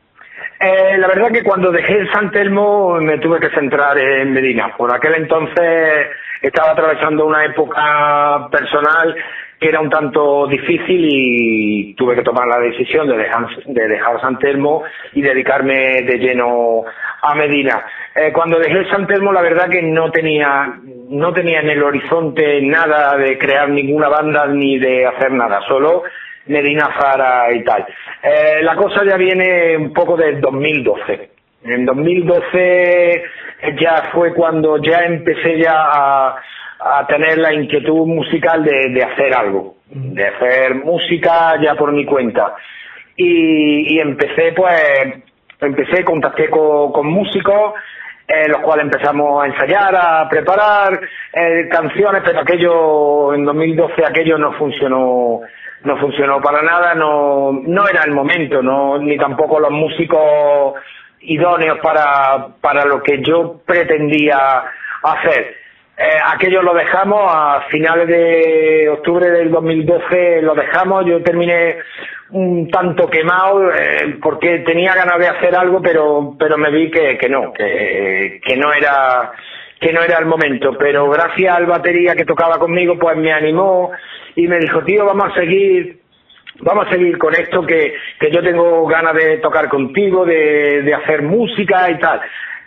Eh, la verdad que cuando dejé el San Telmo me tuve que centrar en Medina. Por aquel entonces estaba atravesando una época personal que era un tanto difícil y tuve que tomar la decisión de dejar, de dejar San Telmo y dedicarme de lleno a Medina. Eh, cuando dejé el San Telmo la verdad que no tenía, no tenía en el horizonte nada de crear ninguna banda ni de hacer nada, solo Medina Zara y tal. Eh, la cosa ya viene un poco del dos mil doce. En dos mil doce ya fue cuando ya empecé ya a, a tener la inquietud musical de, de hacer algo, de hacer música ya por mi cuenta. Y, y empecé pues, empecé, contacté con, con músicos, eh, los cuales empezamos a ensayar, a preparar eh, canciones, pero aquello, en dos mil doce aquello no funcionó. No funcionó para nada, no no era el momento, no ni tampoco los músicos idóneos para para lo que yo pretendía hacer. Eh, aquello lo dejamos a finales de octubre del dos mil doce, lo dejamos, yo terminé un tanto quemado eh, porque tenía ganas de hacer algo, pero pero me vi que que no, que que no era que no era el momento, pero gracias al batería que tocaba conmigo, pues me animó y me dijo, tío, vamos a seguir, vamos a seguir con esto, que, que yo tengo ganas de tocar contigo, de, de hacer música y tal.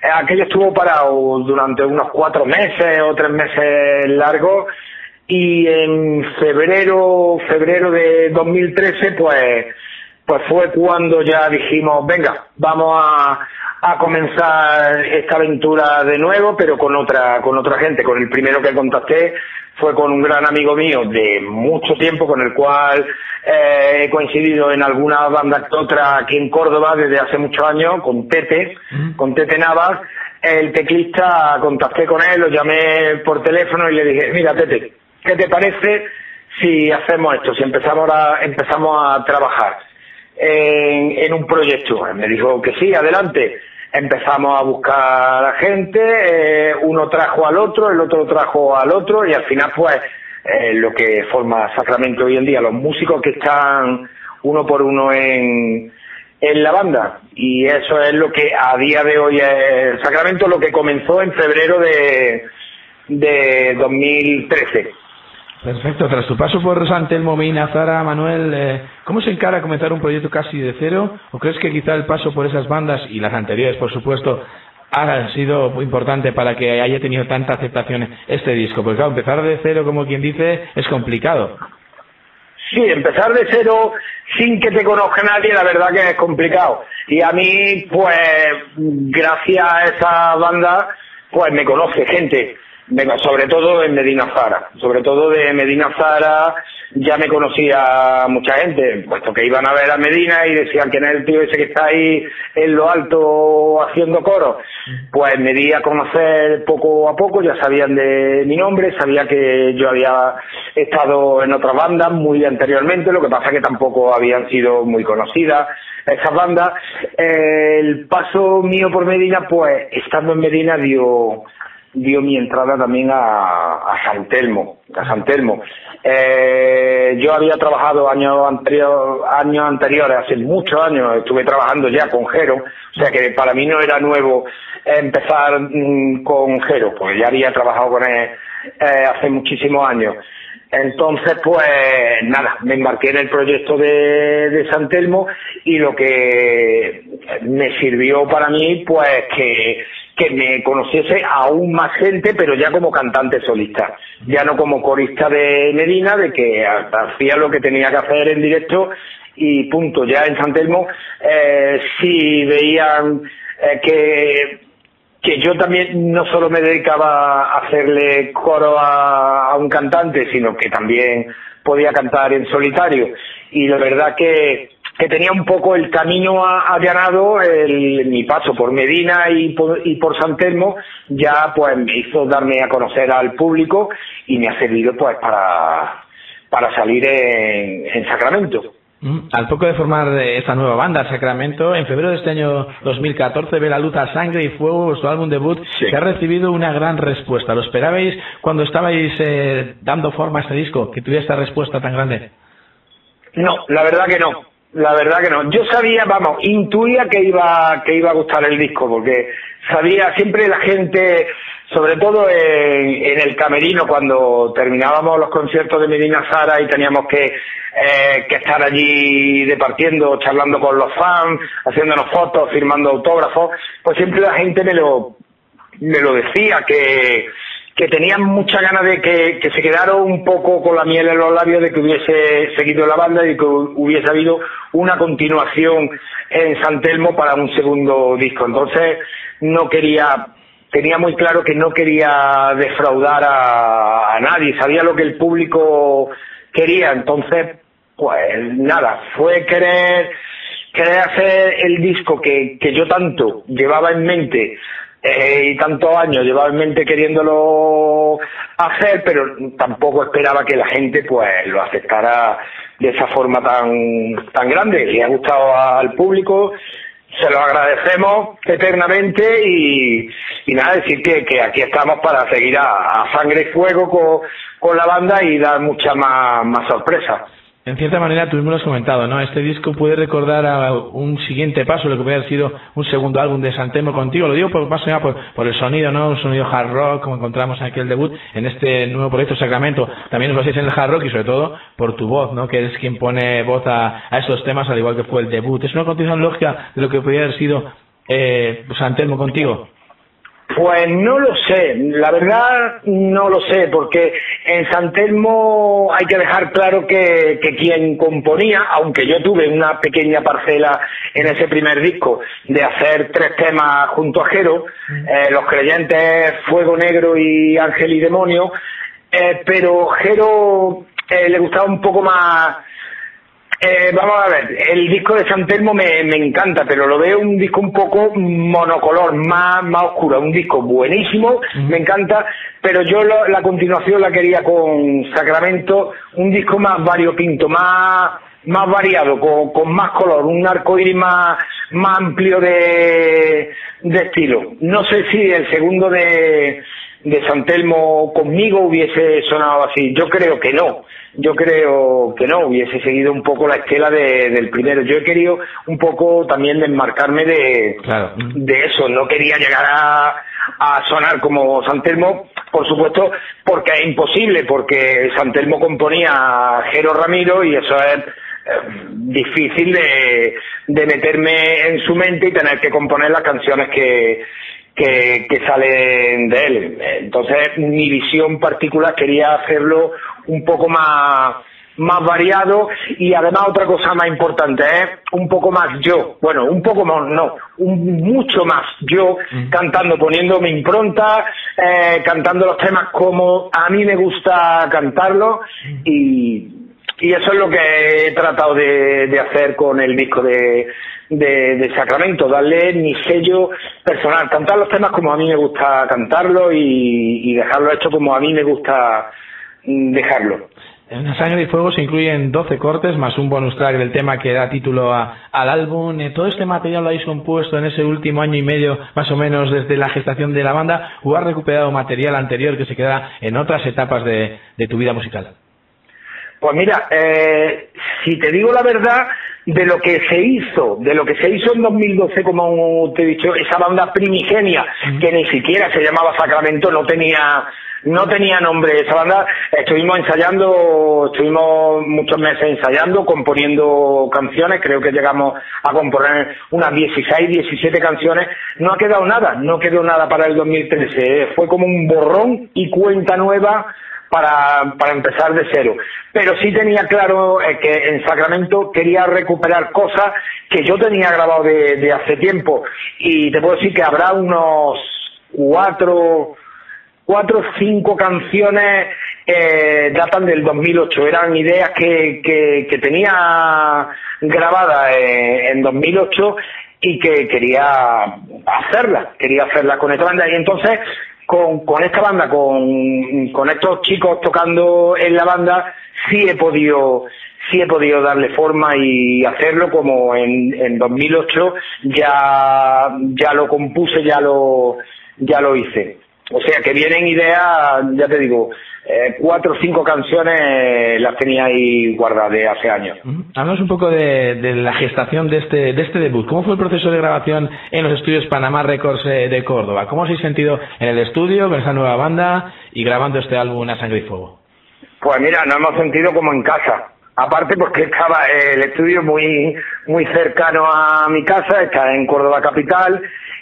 eh, aquello estuvo parado durante unos cuatro meses o tres meses largos, y en febrero, febrero de dos mil trece, pues, pues fue cuando ya dijimos, venga, vamos a, a comenzar esta aventura de nuevo, pero con otra, con otra gente. Con el primero que contacté fue con un gran amigo mío de mucho tiempo, con el cual eh, he coincidido en alguna banda que otra aquí en Córdoba desde hace muchos años, con Tete, mm. con Tete Navas, el teclista. Contacté con él, lo llamé por teléfono y le dije, mira Tete, ¿qué te parece si hacemos esto, si empezamos a, empezamos a trabajar en, en un proyecto? Me dijo que sí, adelante. Empezamos a buscar a gente, eh, uno trajo al otro, el otro trajo al otro, y al final pues eh, lo que forma Sacramento hoy en día, los músicos que están uno por uno en, en la banda, y eso es lo que a día de hoy es Sacramento, lo que comenzó en febrero de, de dos mil trece. Perfecto. Tras tu paso por San Telmo, Medina Zara, Manuel, eh, ¿cómo se encara comenzar un proyecto casi de cero? ¿O crees que quizá el paso por esas bandas, y las anteriores por supuesto, ha sido muy importante para que haya tenido tanta aceptación este disco? Porque claro, empezar de cero, como quien dice, es complicado. Sí, empezar de cero sin que te conozca nadie, la verdad que es complicado. Y a mí, pues, gracias a esa banda, pues me conoce gente. Venga, sobre todo en Medina Zara, sobre todo de Medina Zara ya me conocía mucha gente, puesto que iban a ver a Medina y decían que no es el tío ese que está ahí en lo alto haciendo coro. Pues me di a conocer poco a poco, ya sabían de mi nombre, sabía que yo había estado en otras bandas muy anteriormente, lo que pasa que tampoco habían sido muy conocidas esas bandas. El paso mío por Medina, pues estando en Medina dio... dio mi entrada también a, a San Telmo, a San Telmo. Eh, yo había trabajado años anterior, años anteriores, hace muchos años, estuve trabajando ya con Jero, o sea que para mí no era nuevo empezar mmm, con Jero, pues ya había trabajado con él eh, hace muchísimos años. Entonces, pues nada, me embarqué en el proyecto de, de San Telmo, y lo que me sirvió para mí, pues que que me conociese aún más gente, pero ya como cantante solista, ya no como corista de Medina, de que hacía lo que tenía que hacer en directo y punto. Ya en San Telmo eh, sí veían eh, que que yo también no solo me dedicaba a hacerle coro a, a un cantante, sino que también podía cantar en solitario, y la verdad que que tenía un poco el camino allanado, el, mi paso por Medina y por, y por San Telmo, ya pues me hizo darme a conocer al público, y me ha servido pues para, para salir en, en Sacramento. Mm, al poco de formar esta nueva banda, Sacramento, en febrero de este año dos mil catorce ve la luz a Sangre y Fuego, su álbum debut, sí, que ha recibido una gran respuesta. ¿Lo esperabais cuando estabais eh, dando forma a este disco, que tuviera esta respuesta tan grande? No, la verdad que no. La verdad que no. Yo sabía, vamos, intuía que iba que iba a gustar el disco, porque sabía siempre la gente, sobre todo en, en el camerino, cuando terminábamos los conciertos de Medina Zara y teníamos que, eh, que estar allí departiendo, charlando con los fans, haciéndonos fotos, firmando autógrafos, pues siempre la gente me lo, me lo decía, que que tenían mucha ganas de que, que se quedara un poco con la miel en los labios, de que hubiese seguido la banda y que hubiese habido una continuación en San Telmo para un segundo disco. Entonces no quería, tenía muy claro que no quería defraudar a, a nadie, sabía lo que el público quería. Entonces pues nada, fue querer, querer hacer el disco que, que yo tanto llevaba en mente, Eh, y tantos años llevaba en mente queriéndolo hacer, pero tampoco esperaba que la gente pues lo aceptara de esa forma tan tan grande. Le ha gustado al público, se lo agradecemos eternamente, y, y nada, decir que, que aquí estamos para seguir a, a Sangre y Fuego con, con la banda y dar muchas más, más sorpresas. En cierta manera, tú mismo lo has comentado, ¿no? Este disco puede recordar a un siguiente paso, lo que puede haber sido un segundo álbum de San Telmo contigo. Lo digo por, más que nada por, por el sonido, ¿no? Un sonido hard rock, como encontramos en aquel debut, en este nuevo proyecto Sacramento. También os basáis en el hard rock y sobre todo por tu voz, ¿no? Que eres quien pone voz a, a esos temas, al igual que fue el debut. ¿Es una continuación lógica de lo que podría haber sido eh, San Telmo contigo? Pues no lo sé, la verdad no lo sé, porque en San Telmo hay que dejar claro que, que quien componía, aunque yo tuve una pequeña parcela en ese primer disco de hacer tres temas junto a Jero, eh, Los Creyentes, Fuego Negro y Ángel y Demonio, eh, pero Jero eh, le gustaba un poco más. Eh, vamos a ver, el disco de San Telmo me, me encanta, pero lo veo un disco un poco monocolor, más, más oscuro, un disco buenísimo, uh-huh. me encanta, pero yo lo, la continuación la quería con Sacramento, un disco más variopinto, más, más variado, con, con más color, un arcoíris más, más amplio de, de estilo. No sé si el segundo de, de San Telmo conmigo hubiese sonado así, yo creo que no. Yo creo que no, hubiese seguido un poco la estela de, del primero. Yo he querido un poco también desmarcarme de, claro. de eso. No quería llegar a, a sonar como San Telmo, por supuesto, porque es imposible, porque San Telmo componía a Jero Ramiro y eso es eh, difícil de, de meterme en su mente y tener que componer las canciones que... Que, que salen de él. Entonces mi visión particular quería hacerlo un poco más más variado y además otra cosa más importante es ¿eh? un poco más yo, bueno, un poco más, no, un, mucho más yo mm. cantando, poniendo mi impronta, eh, cantando los temas como a mí me gusta cantarlos y, y eso es lo que he tratado de, de hacer con el disco de De, de Sacramento, darle mi sello personal, cantar los temas como a mí me gusta cantarlo y, y dejarlo hecho como a mí me gusta dejarlo. En Sangre y Fuego se incluyen doce cortes más un bonus track del tema que da título a, al álbum. ¿Todo este material lo habéis compuesto en ese último año y medio, más o menos, desde la gestación de la banda, o has recuperado material anterior que se queda en otras etapas de, de tu vida musical? Pues mira, eh, si te digo la verdad, de lo que se hizo, de lo que se hizo en dos mil doce, como te he dicho, esa banda primigenia, que ni siquiera se llamaba Sacramento, no tenía no tenía nombre esa banda, estuvimos ensayando, estuvimos muchos meses ensayando, componiendo canciones, creo que llegamos a componer unas dieciséis, diecisiete canciones, no ha quedado nada, no quedó nada para el dos mil trece, fue como un borrón y cuenta nueva para, para empezar de cero. Pero sí tenía claro eh, que en Sacramento quería recuperar cosas que yo tenía grabado de, de hace tiempo. Y te puedo decir que habrá unos cuatro, cuatro o cinco canciones eh, datan del dos mil ocho. Eran ideas que, que, que tenía grabadas eh, en dos mil ocho y que quería hacerlas, quería hacerlas con esta banda. Y entonces Con, con esta banda, con, con estos chicos tocando en la banda, sí he podido, sí he podido darle forma y hacerlo como en, en dos mil ocho ya, ya lo compuse, ya lo, ya lo hice. O sea que vienen ideas, ya te digo, eh, cuatro o cinco canciones las tenía ahí guardadas de hace años. Uh-huh. Hablamos un poco de, de la gestación de este, de este debut. ¿Cómo fue el proceso de grabación en los estudios Panamá Records eh, de Córdoba? ¿Cómo os habéis sentido en el estudio con esa nueva banda y grabando este álbum A Sangre y Fuego? Pues mira, nos hemos sentido como en casa. Aparte porque estaba el estudio muy, muy cercano a mi casa, está en Córdoba capital,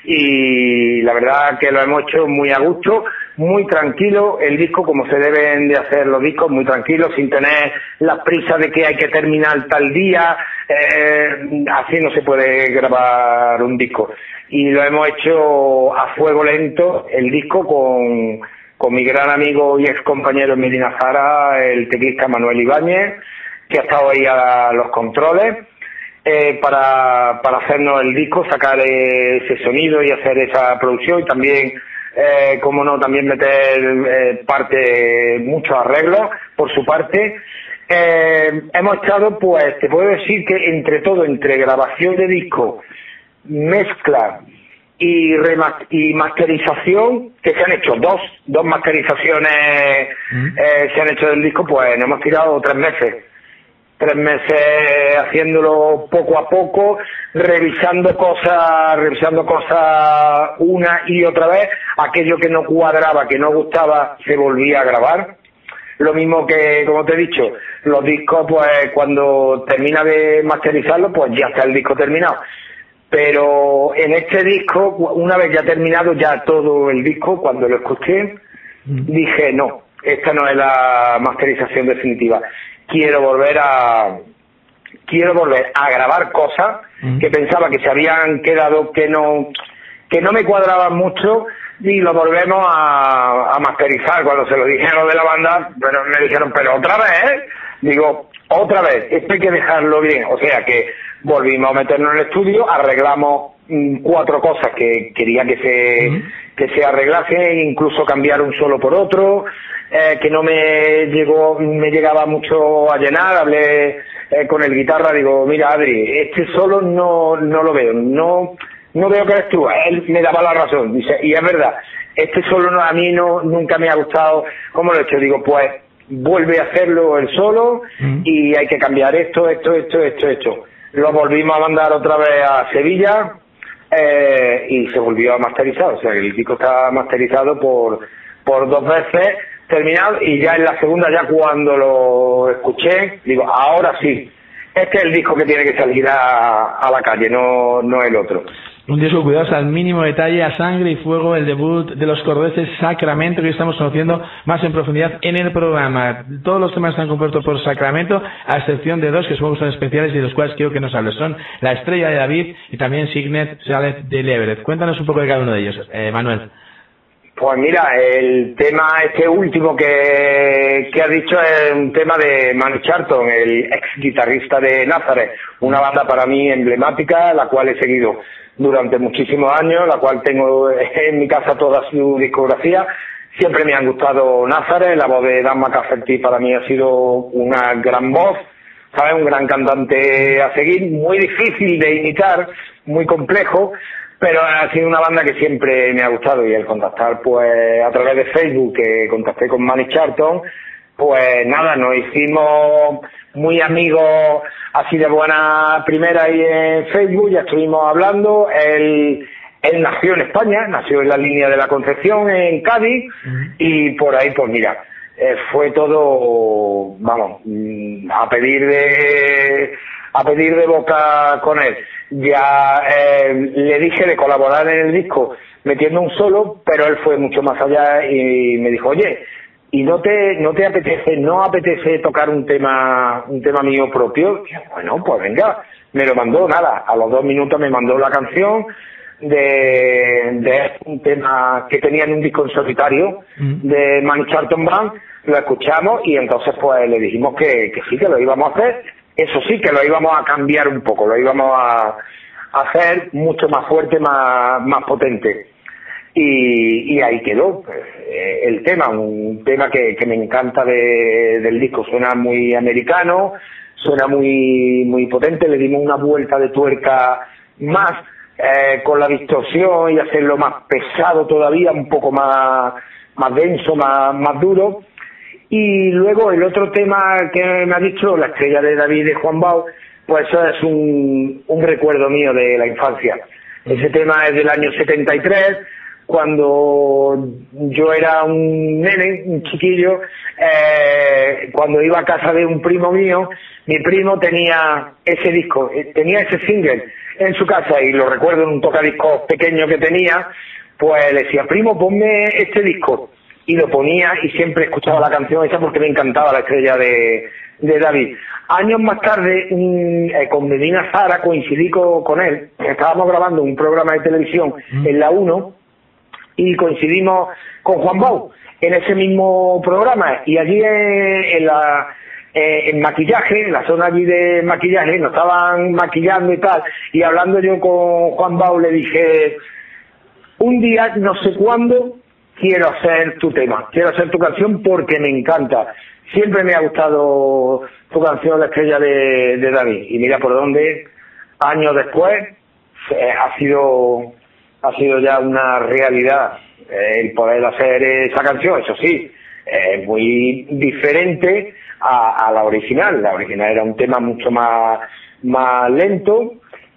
y la verdad que lo hemos hecho muy a gusto, muy tranquilo, el disco como se deben de hacer los discos, muy tranquilo, sin tener la prisa de que hay que terminar tal día, eh, así no se puede grabar un disco. Y lo hemos hecho a fuego lento, el disco con, con mi gran amigo y ex compañero en Medina Zara, el teclista Manuel Ibáñez, que ha estado ahí a los controles, eh, para, para hacernos el disco, sacar ese sonido y hacer esa producción, y también, eh, como no, también meter eh, parte, muchos arreglos por su parte. Eh, hemos estado, pues, te puedo decir que entre todo, entre grabación de disco, mezcla y, rema- y masterización, que se han hecho dos, dos masterizaciones, mm. eh, se han hecho del disco, pues nos hemos tirado tres meses. Tres meses haciéndolo poco a poco, revisando cosas, revisando cosas una y otra vez, aquello que no cuadraba, que no gustaba, se volvía a grabar. Lo mismo que, como te he dicho, los discos, pues cuando termina de masterizarlo, pues ya está el disco terminado. Pero en este disco, una vez ya terminado ya todo el disco, cuando lo escuché, dije, no, esta no es la masterización definitiva. Quiero volver a quiero volver a grabar cosas que pensaba que se habían quedado, que no que no me cuadraban mucho, y lo volvemos a, a masterizar. Cuando se lo dijeron de la banda, pero me dijeron, pero otra vez, ¿eh? Digo, otra vez, esto hay que dejarlo bien. O sea que volvimos a meternos en el estudio, arreglamos mm, cuatro cosas que quería que se uh-huh. que se arreglasen, incluso cambiar un solo por otro, eh, que no me llegó me llegaba mucho a llenar. Hablé eh, con el guitarra, digo, mira Adri, este solo no no lo veo, no no veo que eres tú. Él me daba la razón, dice, y es verdad, este solo no, a mí no nunca me ha gustado cómo lo he hecho. Digo, pues vuelve a hacerlo el solo uh-huh. y hay que cambiar esto, esto, esto, esto, esto. Lo volvimos a mandar otra vez a Sevilla eh, y se volvió a masterizar. O sea, el disco está masterizado por por dos veces, terminado, y ya en la segunda, ya cuando lo escuché, digo, ahora sí, este es el disco que tiene que salir a, a la calle, no, no el otro. Un disco cuidados al mínimo detalle, a sangre y fuego, el debut de los cordobeses Sacramento, que estamos conociendo más en profundidad en el programa. Todos los temas están compuestos por Sacramento, a excepción de dos que supongo son especiales y de los cuales quiero que nos hables. Son La Estrella de David y también Signet Saleh del Everett. Cuéntanos un poco de cada uno de ellos, eh, Manuel. Pues mira, el tema este último que, que has dicho es un tema de Manu Charlton, el ex guitarrista de Nazareth, una banda para mí emblemática, la cual he seguido durante muchísimos años, la cual tengo en mi casa toda su discografía. Siempre me han gustado Nazareth, la voz de Dan McCafferty para mí ha sido una gran voz, ¿sabes? Un gran cantante a seguir, muy difícil de imitar, muy complejo, pero ha sido una banda que siempre me ha gustado. Y el contactar, pues, a través de Facebook, que contacté con Manu Charlton, pues nada, nos hicimos muy amigos así de buena primera ahí en Facebook, ya estuvimos hablando. Él, él nació en España, nació en la línea de la Concepción, en Cádiz, uh-huh. y por ahí, pues mira, eh, fue todo, vamos, a pedir de a pedir de boca con él. Ya eh, le dije de colaborar en el disco metiendo un solo, pero él fue mucho más allá y me dijo, oye, ¿y no te no te apetece no apetece tocar un tema un tema mío propio? Y yo, bueno, pues venga, me lo mandó. Nada, a los dos minutos me mandó la canción de, de un tema que tenía en un disco en solitario mm. de Manu Charlton Band. Lo escuchamos y entonces pues le dijimos que, que sí, que lo íbamos a hacer. Eso sí, que lo íbamos a cambiar un poco, lo íbamos a, a hacer mucho más fuerte, más, más potente. Y, y ahí quedó eh, el tema, un tema que, que me encanta de, del disco. Suena muy americano, suena muy muy potente. Le dimos una vuelta de tuerca más eh, con la distorsión y hacerlo más pesado todavía, un poco más más denso, más, más duro. Y luego el otro tema que me ha dicho, La Estrella de David de Juan Bau, pues eso es un, un recuerdo mío de la infancia. Ese tema es del año setenta y tres, cuando yo era un nene, un chiquillo, eh, cuando iba a casa de un primo mío, mi primo tenía ese disco, tenía ese single en su casa, y lo recuerdo en un tocadiscos pequeño que tenía. Pues le decía, primo, ponme este disco, y lo ponía y siempre escuchaba la canción esa porque me encantaba La Estrella de, de David. Años más tarde, un, eh, con Medina Zara, coincidí con, con él, estábamos grabando un programa de televisión mm. en la uno, y coincidimos con Juan Bau en ese mismo programa, y allí en, en la eh, en maquillaje, en la zona allí de maquillaje, nos estaban maquillando y tal, y hablando yo con Juan Bau le dije, un día, no sé cuándo, quiero hacer tu tema, quiero hacer tu canción porque me encanta. Siempre me ha gustado tu canción, La Estrella de, de David. Y mira por dónde, años después, eh, ha sido ha sido ya una realidad eh, el poder hacer esa canción. Eso sí, es eh, muy diferente a, a la original. La original era un tema mucho más, más lento,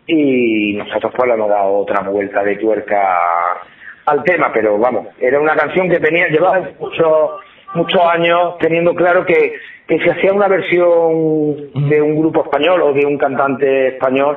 y nosotros pues le hemos dado otra vuelta de tuerca al tema, pero vamos, era una canción que tenía, llevaba muchos muchos años teniendo claro que, que si hacía una versión de un grupo español o de un cantante español,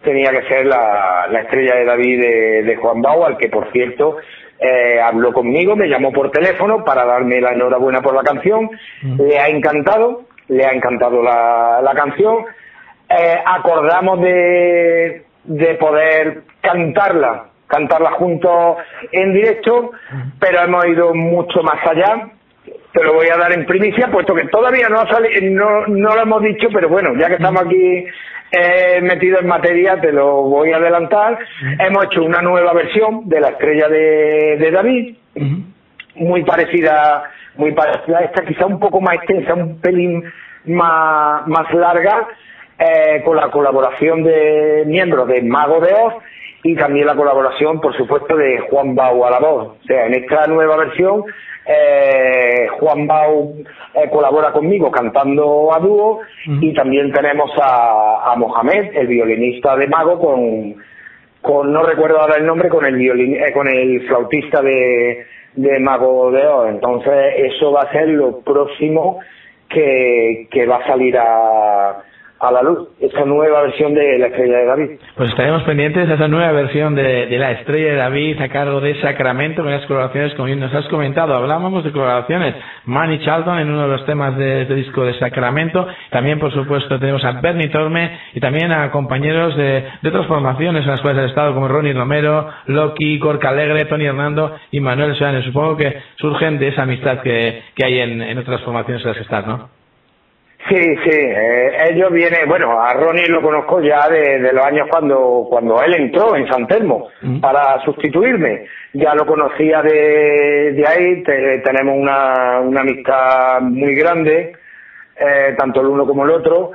tenía que ser la, la estrella de David de, de Juan Bau, al que por cierto eh, habló conmigo, me llamó por teléfono para darme la enhorabuena por la canción. Mm. Le ha encantado, le ha encantado la, la canción. Eh, acordamos de, de poder cantarla, cantarla juntos en directo, pero hemos ido mucho más allá. Te lo voy a dar en primicia, puesto que todavía no ha salido, no, no lo hemos dicho, pero bueno, ya que estamos aquí eh, metidos en materia, te lo voy a adelantar. Hemos hecho una nueva versión de la estrella de, de David, muy parecida, muy parecida a esta, quizá un poco más extensa, un pelín más, más larga, eh, con la colaboración de miembros de Mago de Oz y también la colaboración, por supuesto, de Juan Bau a la voz. O sea, en esta nueva versión, Eh, Juan Bau eh, colabora conmigo cantando a dúo, uh-huh. y también tenemos a, a Mohamed, el violinista de Mago, con, con no recuerdo ahora el nombre, con el violin, eh, con el flautista de, de Mago de Oz. Entonces eso va a ser lo próximo que, que va a salir a a la luz, esa nueva versión de La Estrella de David. Pues estaremos pendientes de esa nueva versión de, de La Estrella de David a cargo de Sacramento, con las colaboraciones, como bien nos has comentado. Hablábamos de colaboraciones, Manny Charlton en uno de los temas de este disco de Sacramento. También, por supuesto, tenemos a Bernie Torme y también a compañeros de, de otras formaciones en las cuales has estado, como Ronnie Romero, Loki, Gorka Alegre, Tony Hernando y Manuel Seoane. Supongo que surgen de esa amistad que, que hay en, en otras formaciones en las que estás, ¿no? Sí, sí, eh, ellos vienen, bueno, a Ronnie lo conozco ya de, de los años cuando cuando él entró en San Telmo mm. para sustituirme, ya lo conocía de, de ahí, te, tenemos una, una amistad muy grande, eh, tanto el uno como el otro.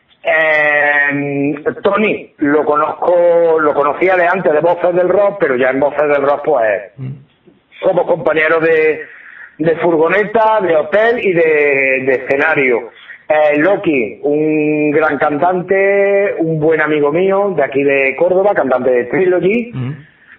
Eh, Tony lo conozco, lo conocía de antes de Voces del Rock, pero ya en Voces del Rock pues mm. somos compañeros de, de furgoneta, de hotel y de, de escenario. Eh, Loki, un gran cantante, un buen amigo mío de aquí de Córdoba, cantante de Trilogy, mm.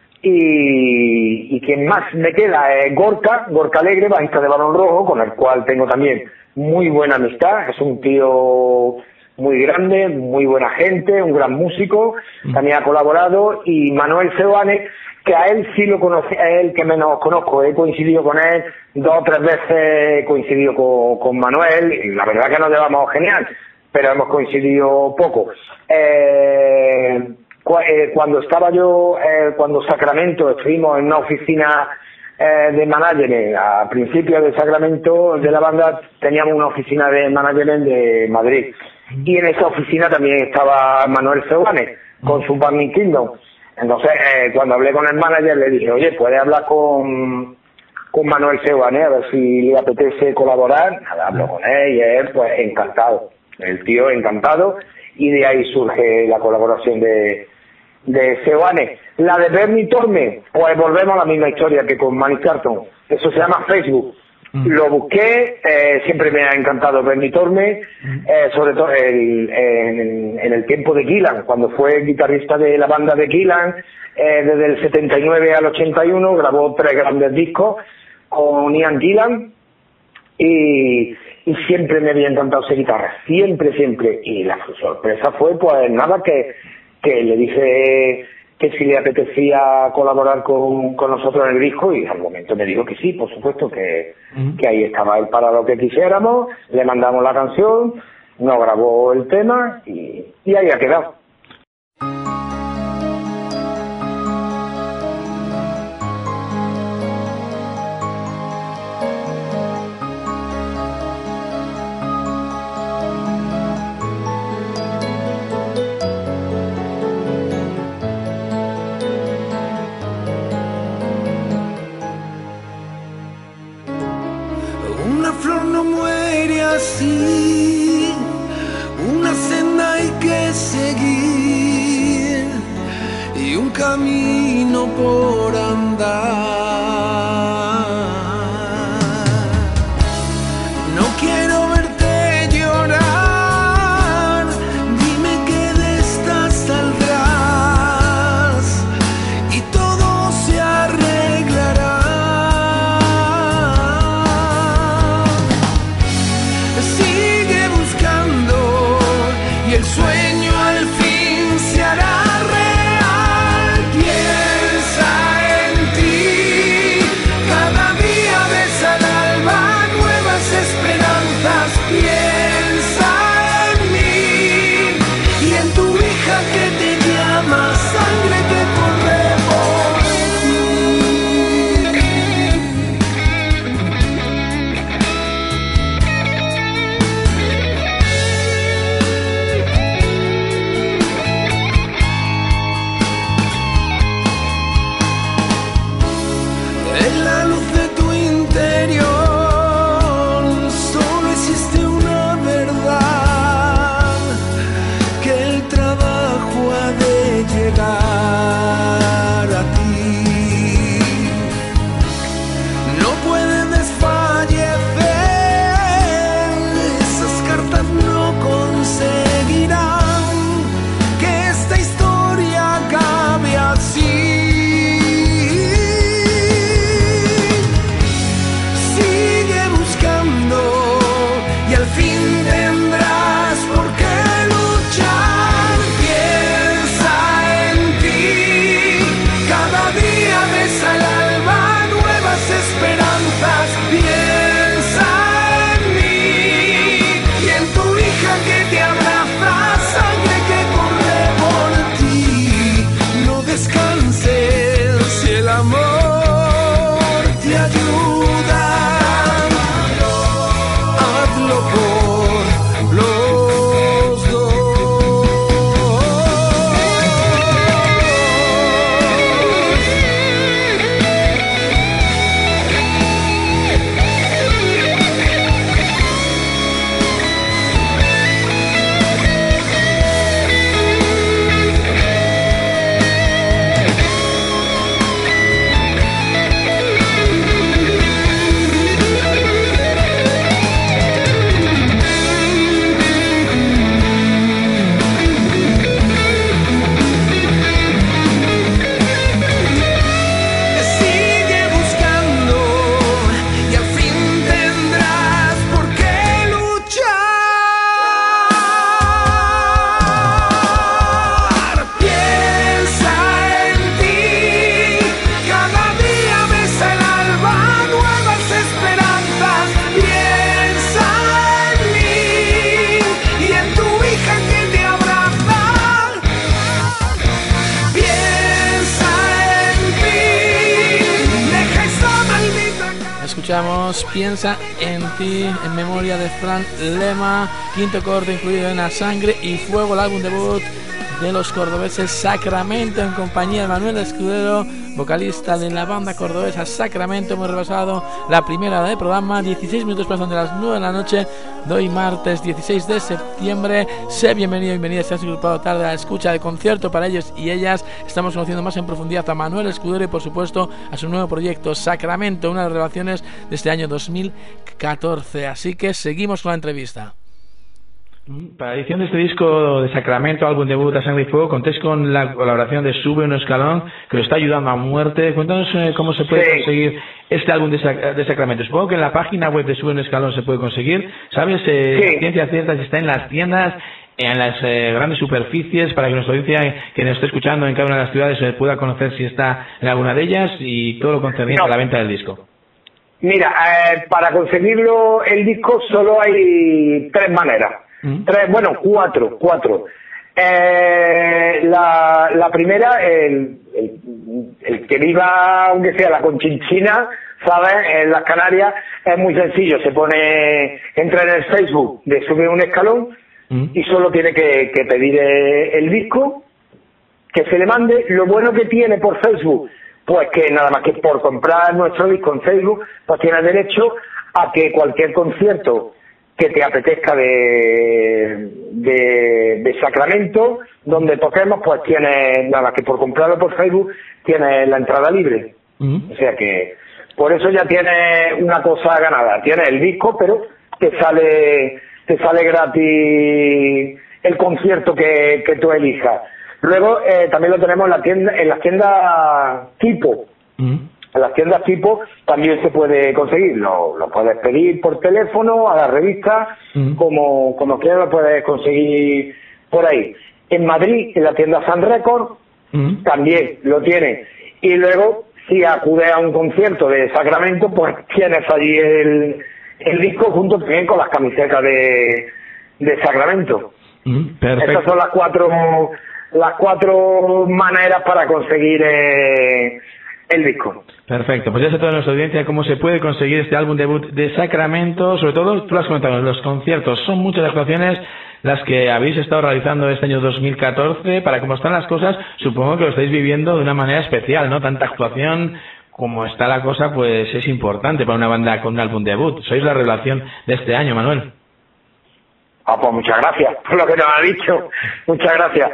y, y quien más me queda es Gorka, Gorka Alegre, bajista de Balón Rojo, con el cual tengo también muy buena amistad. Es un tío muy grande, muy buena gente, un gran músico, mm. también ha colaborado, y Manuel Seoane, que a él sí lo conocí, a él que menos conozco, he coincidido con él dos o tres veces, he coincidido con, con Manuel, y la verdad que nos llevamos genial, pero hemos coincidido poco. Eh, cu eh, cuando estaba yo, eh, cuando Sacramento, estuvimos en una oficina eh, de management, a principios de Sacramento, de la banda, teníamos una oficina de management de Madrid, y en esa oficina también estaba Manuel Seoane, con su Burning Kingdom. Entonces, eh, cuando hablé con el manager, le dije, oye, ¿puedes hablar con, con Manuel Seoane a ver si le apetece colaborar? Nada, hablo con él y él, pues, encantado. El tío encantado, y de ahí surge la colaboración de, de Seoane. La de Bernie Torme, pues volvemos a la misma historia que con Manny Charlton. Eso se llama Facebook. Mm. Lo busqué, eh, siempre me ha encantado Bernie Torme, eh, sobre todo el, en, en el tiempo de Gillan, cuando fue guitarrista de la banda de Gillan, eh, desde el setenta y nueve al ochenta y uno, grabó tres grandes discos con Ian Gillan, y, y siempre me había encantado esa guitarra, siempre, siempre. Y la sorpresa fue, pues nada, que, que le dije que si le apetecía colaborar con, con nosotros en el disco, y al momento me dijo que sí, por supuesto, que, uh-huh. que ahí estaba él para lo que quisiéramos. Le mandamos la canción, nos grabó el tema y, y ahí ha quedado. Así, una senda hay que seguir y un camino por andar. No quiero verte llorar, dime que de esta saldrás y todo se arreglará. Sigue buscando y el sueño al fin se hará escuchamos Piensa en ti, en memoria de Fran Lema, quinto corte incluido en A Sangre y Fuego, el álbum debut de los cordobeses Sacramento, en compañía de Manuel Escudero, vocalista de la banda cordobesa Sacramento. Hemos repasado la primera del programa, dieciséis minutos pasan de las nueve de la noche de hoy, martes dieciséis de septiembre. Sé bienvenido, bienvenida, se has agrupado tarde a la escucha de concierto para ellos y ellas. Estamos conociendo más en profundidad a Manuel Escudero y, por supuesto, a su nuevo proyecto Sacramento, una de las revelaciones de este año dos mil catorce. Así que seguimos con la entrevista. Para la edición de este disco de Sacramento, álbum debut A Sangre y Fuego, contéis con la colaboración de Sube un Escalón, que lo está ayudando a muerte. Cuéntanos eh, cómo se puede sí. conseguir este álbum de, Sac de Sacramento. Supongo que en la página web de Sube un Escalón se puede conseguir. ¿Sabes? Eh, sí. Ciencia cierta, si está en las tiendas, en las eh, grandes superficies, para que nuestra audiencia que nos esté escuchando en cada una de las ciudades eh, pueda conocer si está en alguna de ellas, y todo lo concerniente no. a la venta del disco. Mira, eh, para conseguirlo el disco solo hay tres maneras. ¿Mm? Tres, bueno, cuatro, cuatro. Eh, la, la primera, el, el, el que viva, aunque sea la Conchinchina, ¿sabes? En las Canarias es muy sencillo, se pone, entra en el Facebook de Sube un Escalón ¿Mm? y solo tiene que, que pedir el disco, que se le mande. Lo bueno que tiene por Facebook, pues que nada más que por comprar nuestro disco en Facebook, pues tiene derecho a que cualquier concierto que te apetezca de, de, de Sacramento, donde toquemos, pues tienes, nada, que por comprarlo por Facebook, tienes la entrada libre. Uh-huh. O sea que, por eso ya tienes una cosa ganada. Tienes el disco, pero te sale, te sale gratis el concierto que, que tú elijas. Luego, eh, también lo tenemos en la tienda, en las tiendas tipo. Uh-huh. En las tiendas tipo también se puede conseguir, lo, lo puedes pedir por teléfono, a la revista, mm. como, como quieras lo puedes conseguir por ahí. En Madrid, en la tienda Sun Record, mm. también lo tienes. Y luego, si acudes a un concierto de Sacramento, pues tienes allí el, el disco junto también con las camisetas de, de Sacramento. Mm. Estas son las cuatro, las cuatro maneras para conseguir eh, el disco. Perfecto, pues ya sé toda nuestra audiencia cómo se puede conseguir este álbum debut de Sacramento. Sobre todo, tú lo has comentado, los conciertos, son muchas actuaciones las que habéis estado realizando este año dos mil catorce. Para cómo están las cosas, supongo que lo estáis viviendo de una manera especial, ¿no? Tanta actuación, como está la cosa, pues es importante para una banda con un álbum debut. Sois la revelación de este año, Manuel. Ah, pues muchas gracias por lo que nos ha dicho. Muchas gracias.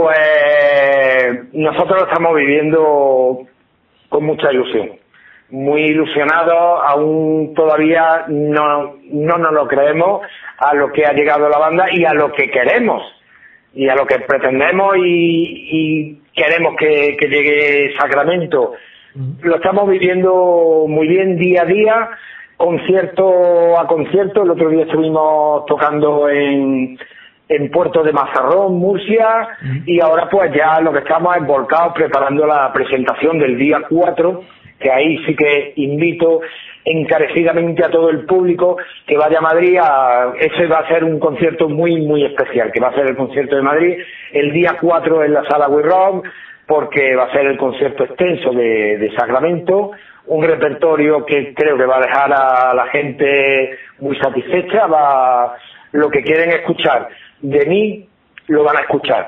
Pues nosotros lo estamos viviendo con mucha ilusión, muy ilusionados, aún todavía no, no nos lo creemos a lo que ha llegado la banda y a lo que queremos, y a lo que pretendemos y, y queremos que, que llegue Sacramento. Lo estamos viviendo muy bien día a día, concierto a concierto. El otro día estuvimos tocando en... en Puerto de Mazarrón, Murcia, uh-huh. y ahora pues ya lo que estamos es volcados preparando la presentación del día cuatro, que ahí sí que invito encarecidamente a todo el público que vaya a Madrid. A, ese va a ser un concierto muy muy especial, que va a ser el concierto de Madrid el día cuatro en la Sala We Rock, porque va a ser el concierto extenso de, de Sacramento, un repertorio que creo que va a dejar a la gente muy satisfecha. Va, lo que quieren escuchar de mí lo van a escuchar,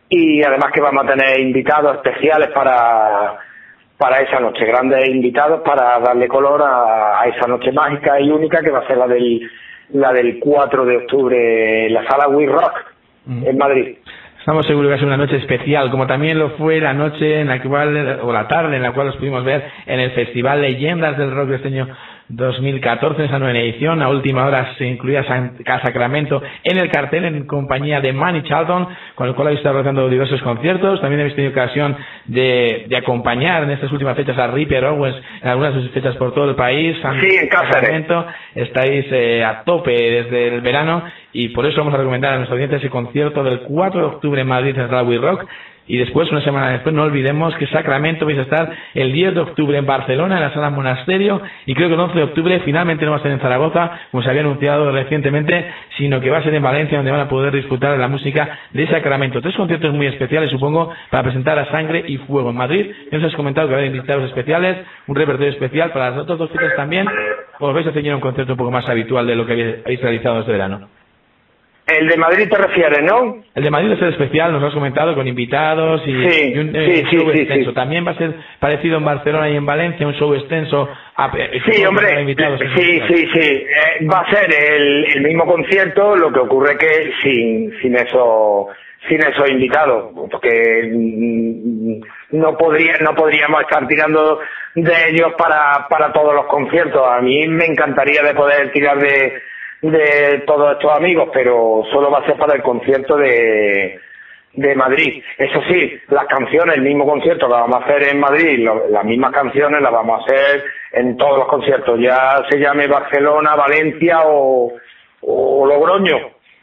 y además que vamos a tener invitados especiales para para esa noche, grandes invitados para darle color a, a esa noche mágica y única que va a ser la del la del cuatro de octubre en la Sala We Rock mm. en Madrid. Estamos seguros que va a ser una noche especial, como también lo fue la noche en la cual, o la tarde en la cual los pudimos ver en el Festival Leyendas del Rock de este año dos mil catorce, esa nueva edición. A última hora se incluía a Sacramento en el cartel en compañía de Manny Charlton, con el cual habéis estado realizando diversos conciertos. También habéis tenido ocasión de, de acompañar en estas últimas fechas a Ripper Owens en algunas de sus fechas por todo el país. Sí, en Sacramento estáis eh, a tope desde el verano, y por eso vamos a recomendar a nuestra audiencia ese concierto del cuatro de octubre en Madrid en el We Rock. Y después, una semana después, no olvidemos que Sacramento vais a estar el diez de octubre en Barcelona, en la Sala Monasterio, y creo que el once de octubre finalmente no va a ser en Zaragoza, como se había anunciado recientemente, sino que va a ser en Valencia, donde van a poder disfrutar de la música de Sacramento. Tres conciertos muy especiales, supongo, para presentar A Sangre y Fuego. En Madrid ya nos has comentado que va a haber invitados especiales, un repertorio especial para las otras dos fechas también. o os vais a ceñir a un concierto un poco más habitual de lo que habéis realizado este verano? El de Madrid te refieres, ¿no? El de Madrid es el especial, nos lo has comentado, con invitados y, sí, y un sí, eh, sí, show sí, extenso. Sí. También va a ser parecido en Barcelona y en Valencia, un show extenso. A, sí, hombre, invitados, sí, sí, sí. Eh, va a ser el, el mismo concierto, lo que ocurre que sin, sin eso, sin esos invitados, porque mm, no podría, no podríamos estar tirando de ellos para, para todos los conciertos. A mí me encantaría de poder tirar de de todos estos amigos, pero solo va a ser para el concierto de, de Madrid. Eso sí, las canciones, el mismo concierto que vamos a hacer en Madrid, lo, las mismas canciones las vamos a hacer en todos los conciertos, ya se llame Barcelona, Valencia o, o Logroño,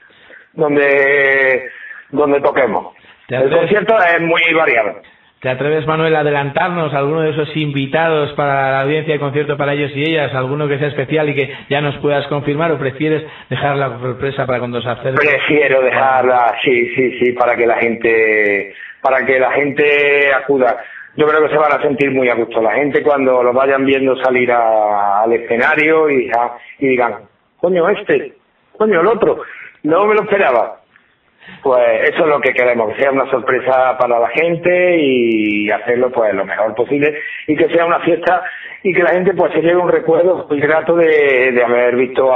donde, donde toquemos. El concierto es muy variado. ¿Te atreves, Manuel, a adelantarnos a alguno de esos invitados para la audiencia de concierto para ellos y ellas? ¿Alguno que sea especial y que ya nos puedas confirmar o prefieres dejar la sorpresa para cuando se acerque? Prefiero dejarla, sí, sí, sí, para que la gente, para que la gente acuda. Yo creo que se van a sentir muy a gusto. La gente cuando lo vayan viendo salir a, al escenario y, a, y digan, coño este, coño el otro, no me lo esperaba. Pues eso es lo que queremos, que sea una sorpresa para la gente y hacerlo pues lo mejor posible y que sea una fiesta y que la gente pues se lleve un recuerdo muy grato de, de haber visto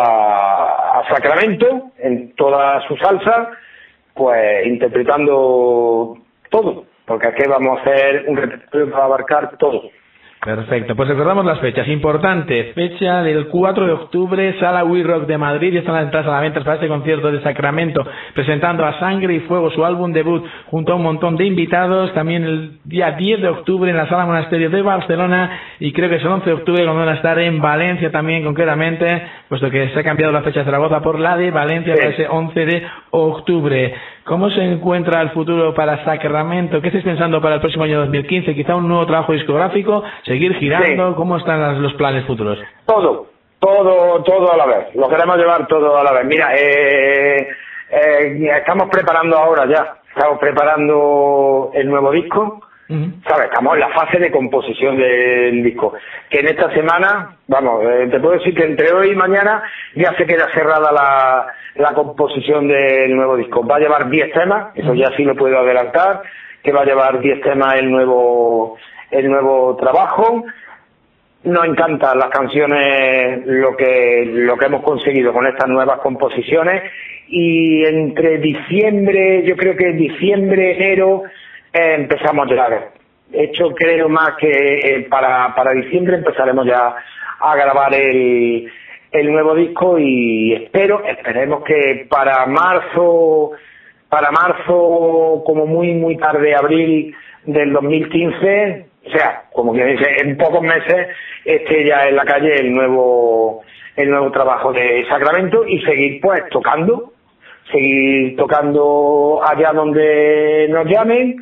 a, a Sacramento en toda su salsa, pues interpretando todo, porque aquí vamos a hacer un repertorio para abarcar todo. Perfecto, pues recordamos las fechas. Importante, fecha del cuatro de octubre, Sala We Rock de Madrid, y están las entradas a la venta para este concierto de Sacramento, presentando a Sangre y Fuego, su álbum debut, junto a un montón de invitados. También el día diez de octubre en la Sala Monasterio de Barcelona, y creo que es el once de octubre cuando van a estar en Valencia también, concretamente, puesto que se ha cambiado la fecha de Zaragoza por la de Valencia, sí, para ese once de octubre. ¿Cómo se encuentra el futuro para Sacramento? ¿Qué estáis pensando para el próximo año dos mil quince? ¿Quizá un nuevo trabajo discográfico? ¿Seguir girando? Sí. ¿Cómo están las, los planes futuros? Todo, todo, todo a la vez. Lo queremos llevar todo a la vez. Mira, eh, eh, estamos preparando ahora ya, estamos preparando el nuevo disco. Uh-huh. ¿Sabes? Estamos en la fase de composición del disco. Que en esta semana, vamos, eh, te puedo decir que entre hoy y mañana ya se queda cerrada la, la composición del nuevo disco. Va a llevar diez temas, eso ya sí lo puedo adelantar, que va a llevar diez temas el nuevo, el nuevo trabajo. Nos encantan las canciones, lo que, lo que hemos conseguido con estas nuevas composiciones, y entre diciembre, yo creo que diciembre, enero, Eh, empezamos ya. De hecho, creo más que eh, para, para diciembre empezaremos ya a grabar el, el nuevo disco, y espero, esperemos que para marzo, para marzo, como muy, muy tarde, abril del dos mil quince, o sea, como que dice, en pocos meses, esté ya en la calle el nuevo, el nuevo trabajo de Sacramento, y seguir pues tocando, seguir tocando allá donde nos llamen,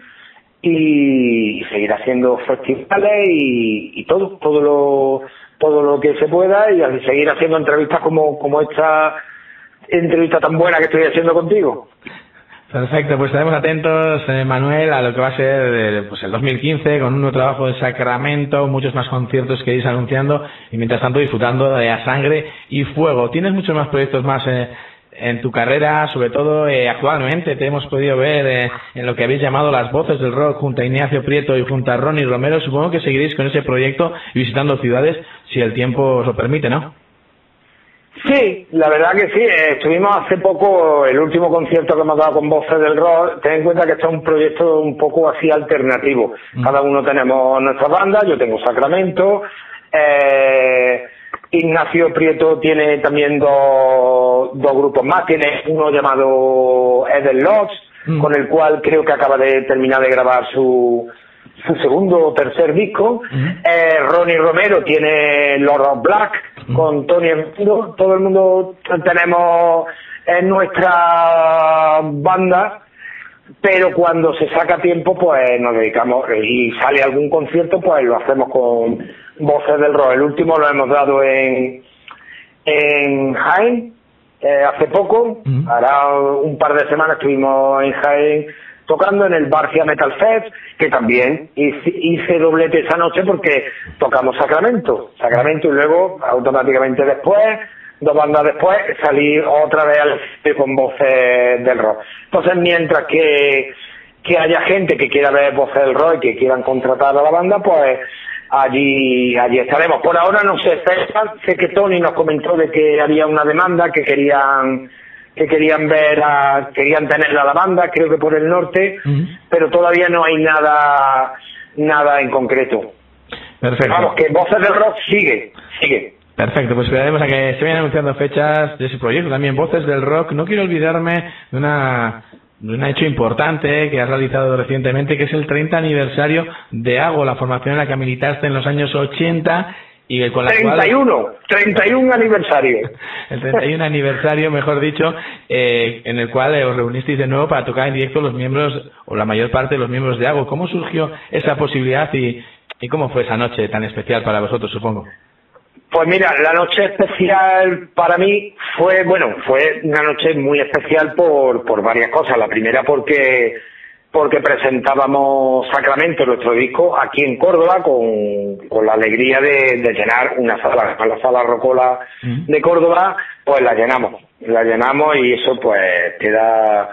y seguir haciendo festivales y, y todo, todo lo, todo lo que se pueda, y seguir haciendo entrevistas como, como esta entrevista tan buena que estoy haciendo contigo. Perfecto, pues estaremos atentos, eh, Manuel, a lo que va a ser eh, pues el dos mil quince, con un nuevo trabajo de Sacramento, muchos más conciertos que iréis anunciando, y mientras tanto disfrutando de A Sangre y Fuego. ¿Tienes muchos más proyectos más eh, en tu carrera, sobre todo eh, actualmente? Te hemos podido ver eh, en lo que habéis llamado Las Voces del Rock, junto a Ignacio Prieto y junto a Ronnie Romero. Supongo que seguiréis con ese proyecto y visitando ciudades, si el tiempo os lo permite, ¿no? Sí, la verdad que sí. Eh, estuvimos hace poco, el último concierto que hemos dado con Voces del Rock. Ten en cuenta que este es un proyecto un poco así alternativo. Mm. Cada uno tenemos nuestra banda, yo tengo Sacramento, eh... Ignacio Prieto tiene también dos, dos grupos más, tiene uno llamado Eden Lodge, mm. con el cual creo que acaba de terminar de grabar su, su segundo o tercer disco. Mm. Eh, Ronnie Romero tiene Lord of Black, mm. con Tony Emendo. Todo el mundo tenemos en nuestra banda, pero cuando se saca tiempo pues nos dedicamos, y sale algún concierto pues lo hacemos con Voces del Rock. El último lo hemos dado en en Jaén eh, hace poco, mm. hará un par de semanas estuvimos en Jaén tocando en el Barcia Metal Fest, que también hice, hice doblete esa noche porque tocamos Sacramento, Sacramento y luego automáticamente después, dos bandas después, salí otra vez al sitio con Voces del Rock. Entonces, mientras que, que haya gente que quiera ver Voces del Rock y que quieran contratar a la banda, pues allí allí estaremos. Por ahora no sé, sé que Tony nos comentó de que había una demanda que querían que querían ver a, querían tener a la banda, creo que por el norte, uh-huh. pero todavía no hay nada nada en concreto. Perfecto. Vamos, que Voces del Rock sigue, sigue. Perfecto, pues esperaremos a que se vayan anunciando fechas de ese proyecto, también Voces del Rock. No quiero olvidarme de una de un hecho importante que has realizado recientemente, que es el treinta aniversario de Ago, la formación en la que militaste en los años ochenta y con la treinta y uno, cual... treinta y uno aniversario. El treinta y uno aniversario, mejor dicho, eh, en el cual os reunisteis de nuevo para tocar en directo los miembros, o la mayor parte de los miembros de Ago. ¿Cómo surgió esa posibilidad y, y cómo fue esa noche tan especial para vosotros, supongo? Pues mira, la noche especial para mí fue, bueno, fue una noche muy especial por, por varias cosas. La primera porque porque presentábamos Sacramento, nuestro disco, aquí en Córdoba, con, con la alegría de, de llenar una sala, la sala Rocola de Córdoba, pues la llenamos, la llenamos y eso pues te da,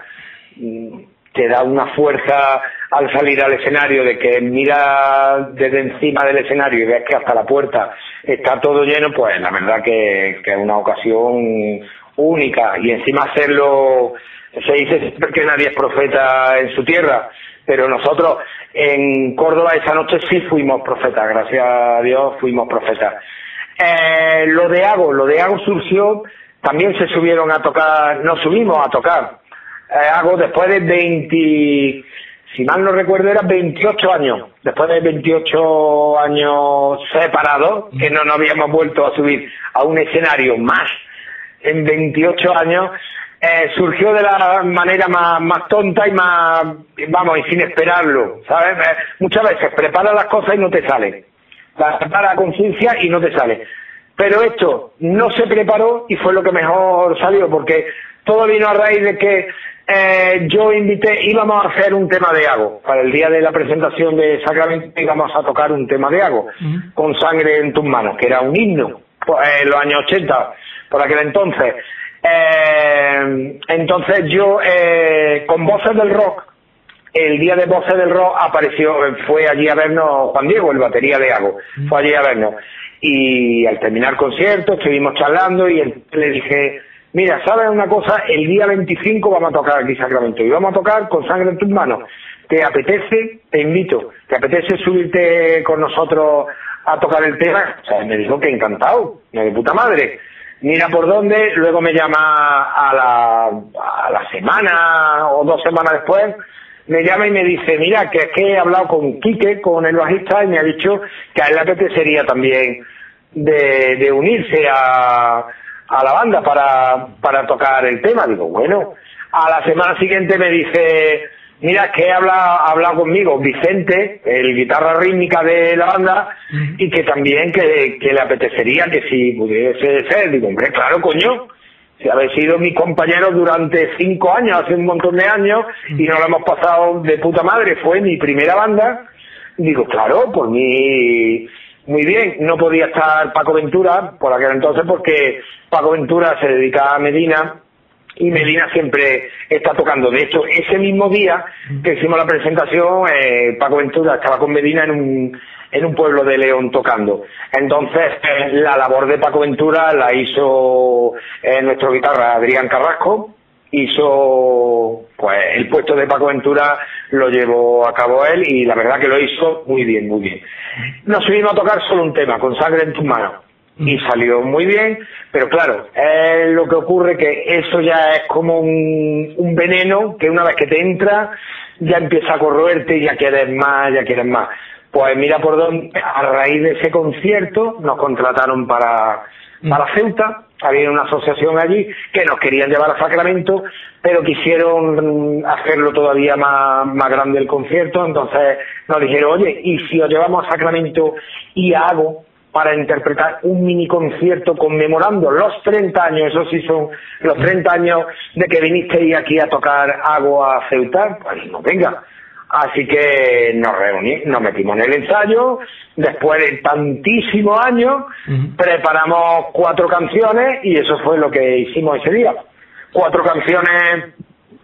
te da una fuerza al salir al escenario, de que mira desde encima del escenario y ves que hasta la puerta está todo lleno, pues la verdad que, que es una ocasión única, y encima hacerlo, se dice siempre que nadie es profeta en su tierra, pero nosotros en Córdoba esa noche sí fuimos profetas, gracias a Dios fuimos profetas. Eh, lo de Ago, lo de Ago surgió, también se subieron a tocar, nos subimos a tocar, eh, Ago después de veinte, si mal no recuerdo era veintiocho años, después de veintiocho años separados, que no nos habíamos vuelto a subir a un escenario más en veintiocho años, eh, surgió de la manera más, más tonta y más, vamos, y sin esperarlo, ¿sabes? Eh, muchas veces preparas las cosas y no te sale, las preparas a conciencia y no te sale, pero esto no se preparó y fue lo que mejor salió, porque todo vino a raíz de que eh, yo invité, íbamos a hacer un tema de Ago, para el día de la presentación de Sacramento íbamos a tocar un tema de Ago, uh-huh. con Sangre en tus manos, que era un himno, pues, en los años ochenta, por aquel entonces. Eh, entonces yo, eh, con Voces del Rock, el día de Voces del Rock apareció, fue allí a vernos Juan Diego, el batería de Ago, fue allí a vernos, y al terminar el concierto estuvimos charlando y él, le dije, mira, ¿sabes una cosa? El día veinticinco vamos a tocar aquí Sacramento y vamos a tocar con Sangre en tus manos. ¿Te apetece? Te invito. ¿Te apetece subirte con nosotros a tocar el tema? O sea, me dijo que encantado, de puta madre. Mira por dónde, luego me llama a la, a la semana o dos semanas después, me llama y me dice, mira, que es que he hablado con Quique, con el bajista, y me ha dicho que a él le apetecería también de, de unirse a, a la banda para, para tocar el tema. Digo, bueno, a la semana siguiente me dice, mira, que he hablado, ha hablado conmigo Vicente, el guitarra rítmica de la banda, uh-huh. y que también que, que le apetecería que si pudiese ser. Digo, hombre, claro, coño, si habéis sido mis compañeros durante cinco años, hace un montón de años, uh-huh. y nos lo hemos pasado de puta madre, fue mi primera banda. Digo, claro, por mí, muy bien. No podía estar Paco Ventura por aquel entonces, porque Paco Ventura se dedica a Medina, y Medina siempre está tocando. De hecho, ese mismo día que hicimos la presentación, eh, Paco Ventura estaba con Medina en un, en un pueblo de León tocando. Entonces, eh, la labor de Paco Ventura la hizo eh, nuestro guitarra Adrián Carrasco, hizo, pues, el puesto de Paco Ventura lo llevó a cabo él, y la verdad que lo hizo muy bien, muy bien. Nos subimos a tocar solo un tema, con Sangre en tus manos. Y salió muy bien, pero claro, es lo que ocurre, que eso ya es como un, un veneno que una vez que te entra ya empieza a corroerte y ya quieres más, ya quieres más. Pues mira por dónde, a raíz de ese concierto nos contrataron para, para Ceuta, había una asociación allí que nos querían llevar a Sacramento, pero quisieron hacerlo todavía más, más grande el concierto. Entonces nos dijeron, oye, ¿y si os llevamos a Sacramento y a Ago? para interpretar un mini concierto conmemorando los treinta años, eso sí son los treinta años de que vinisteis aquí a tocar Agua a Ceuta, pues no, venga. Así que nos reuní, nos metimos en el ensayo, después de tantísimos años, uh-huh. preparamos cuatro canciones y eso fue lo que hicimos ese día. Cuatro canciones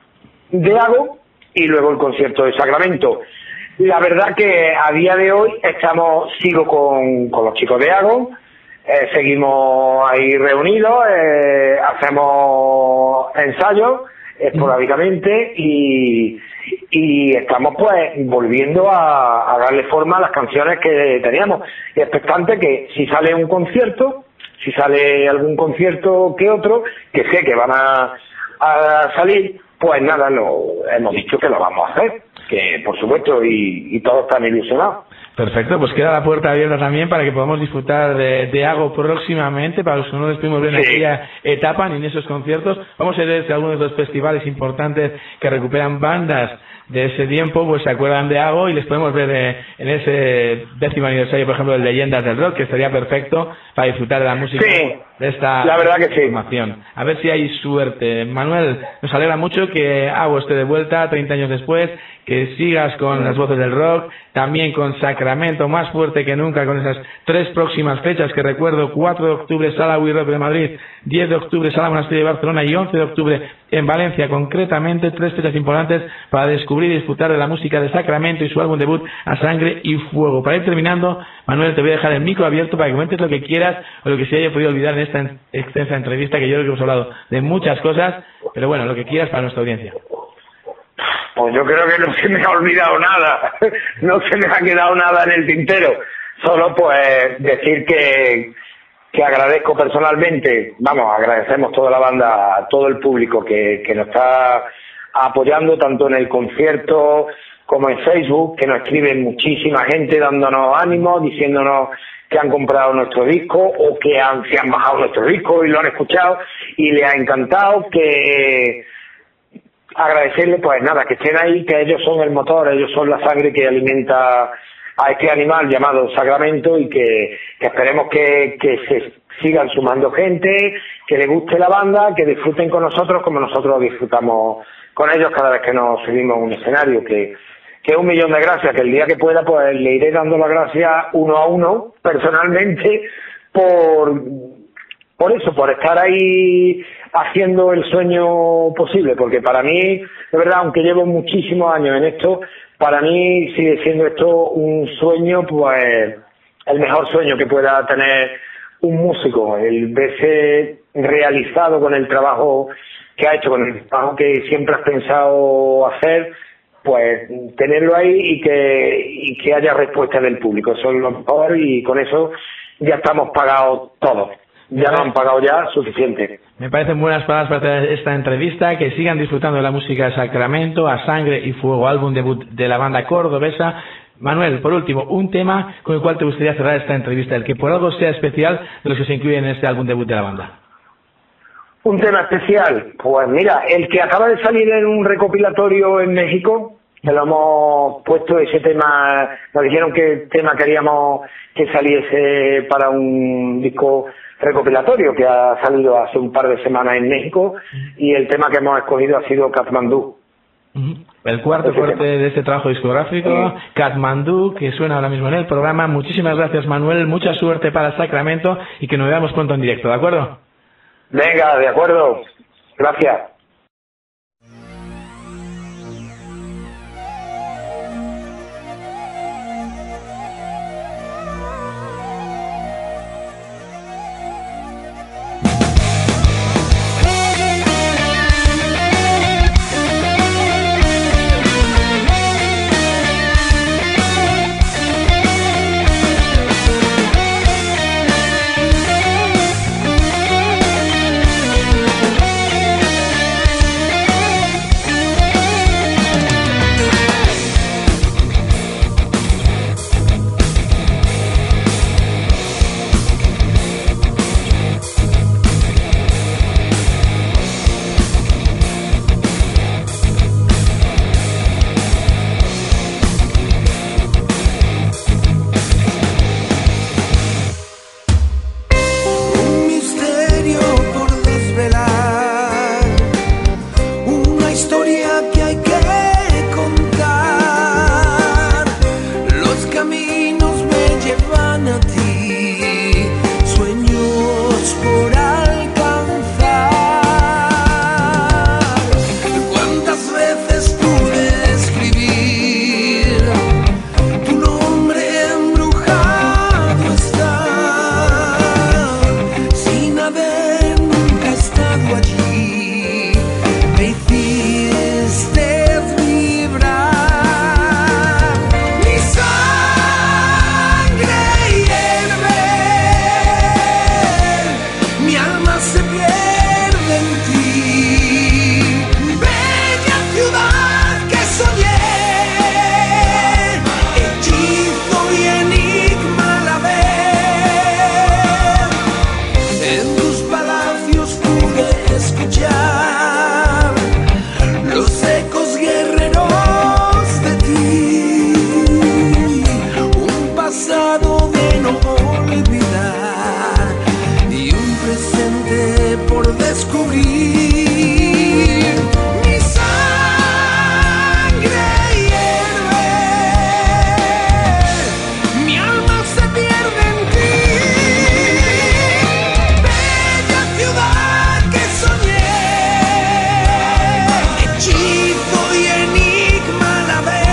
de Ago y luego el concierto de Sacramento. La verdad que a día de hoy estamos, sigo con, con los chicos de Ago, eh, seguimos ahí reunidos, eh, hacemos ensayos esporádicamente y, y estamos pues volviendo a, a darle forma a las canciones que teníamos. Y expectante que si sale un concierto, si sale algún concierto que otro, que sé que van a, a salir, pues nada, lo, hemos dicho que lo vamos a hacer. Que por supuesto, y, y todos están ilusionados. Perfecto, pues queda la puerta abierta también para que podamos disfrutar de, de Ago próximamente, para los que no les pudimos ver en Sí. aquella etapa ni en esos conciertos. Vamos a ver si algunos de los festivales importantes que recuperan bandas de ese tiempo pues se acuerdan de Ago y les podemos ver eh, en ese décimo aniversario, por ejemplo, de Leyendas del Rock, que estaría perfecto para disfrutar de la música Sí, de esta la verdad que sí. formación. A ver si hay suerte. Manuel, nos alegra mucho que Ago esté de vuelta treinta años después, que sigas con las voces del rock, también con Sacramento, más fuerte que nunca, con esas tres próximas fechas que recuerdo: cuatro de octubre Sala We Rock de Madrid, diez de octubre Sala Monasterio de Barcelona y once de octubre en Valencia. Concretamente, tres fechas importantes para descubrir y disfrutar de la música de Sacramento y su álbum debut A Sangre y Fuego. Para ir terminando, Manuel, te voy a dejar el micro abierto para que comentes lo que quieras o lo que se haya podido olvidar en esta extensa entrevista, que yo creo que hemos hablado de muchas cosas, pero bueno, lo que quieras para nuestra audiencia. Pues yo creo que no se me ha olvidado nada, no se me ha quedado nada en el tintero. Solo pues decir que, que agradezco personalmente, vamos, agradecemos toda la banda, a todo el público que, que nos está apoyando tanto en el concierto como en Facebook, que nos escribe muchísima gente dándonos ánimo, diciéndonos que han comprado nuestro disco o que han, se han bajado nuestro disco y lo han escuchado y les ha encantado, que agradecerle pues nada, que estén ahí, que ellos son el motor, ellos son la sangre que alimenta a este animal llamado Sacramento y que, que esperemos que, que se sigan sumando gente, que les guste la banda, que disfruten con nosotros como nosotros disfrutamos con ellos cada vez que nos subimos a un escenario, que, que un millón de gracias, que el día que pueda pues le iré dando las gracias uno a uno personalmente por, por eso, por estar ahí haciendo el sueño posible, porque para mí, de verdad, aunque llevo muchísimos años en esto, para mí sigue siendo esto un sueño, pues el mejor sueño que pueda tener un músico, el verse realizado con el trabajo que ha hecho, con el trabajo que siempre has pensado hacer, pues tenerlo ahí y que, y que haya respuesta del público, eso es lo mejor y con eso ya estamos pagados todos. Ya nos han pagado ya suficiente. Me parecen buenas palabras para esta entrevista. Que sigan disfrutando de la música de Sacramento, A Sangre y Fuego, álbum debut de la banda cordobesa. Manuel, por último, un tema con el cual te gustaría cerrar esta entrevista, el que por algo sea especial de los que se incluyen en este álbum debut de la banda. Un tema especial, pues mira, el que acaba de salir en un recopilatorio en México, que lo hemos puesto ese tema, nos dijeron que el tema queríamos que saliese para un disco recopilatorio que ha salido hace un par de semanas en México y el tema que hemos escogido ha sido Katmandú. El cuarto corte de este trabajo discográfico, sí. Katmandú, que suena ahora mismo en el programa. Muchísimas gracias, Manuel, mucha suerte para Sacramento y que nos veamos pronto en directo, ¿de acuerdo? Venga, de acuerdo, gracias. se pierde en ti. Bella ciudad que soñé, hechizo y enigma a la vez. En tus palacios pude escuchar los ecos guerreros de ti. Un pasado de no olvidar y un presente por descubrir. Mi sangre hierve, mi alma se pierde en ti. Bella ciudad que soñé, hechizo y enigma a la vez.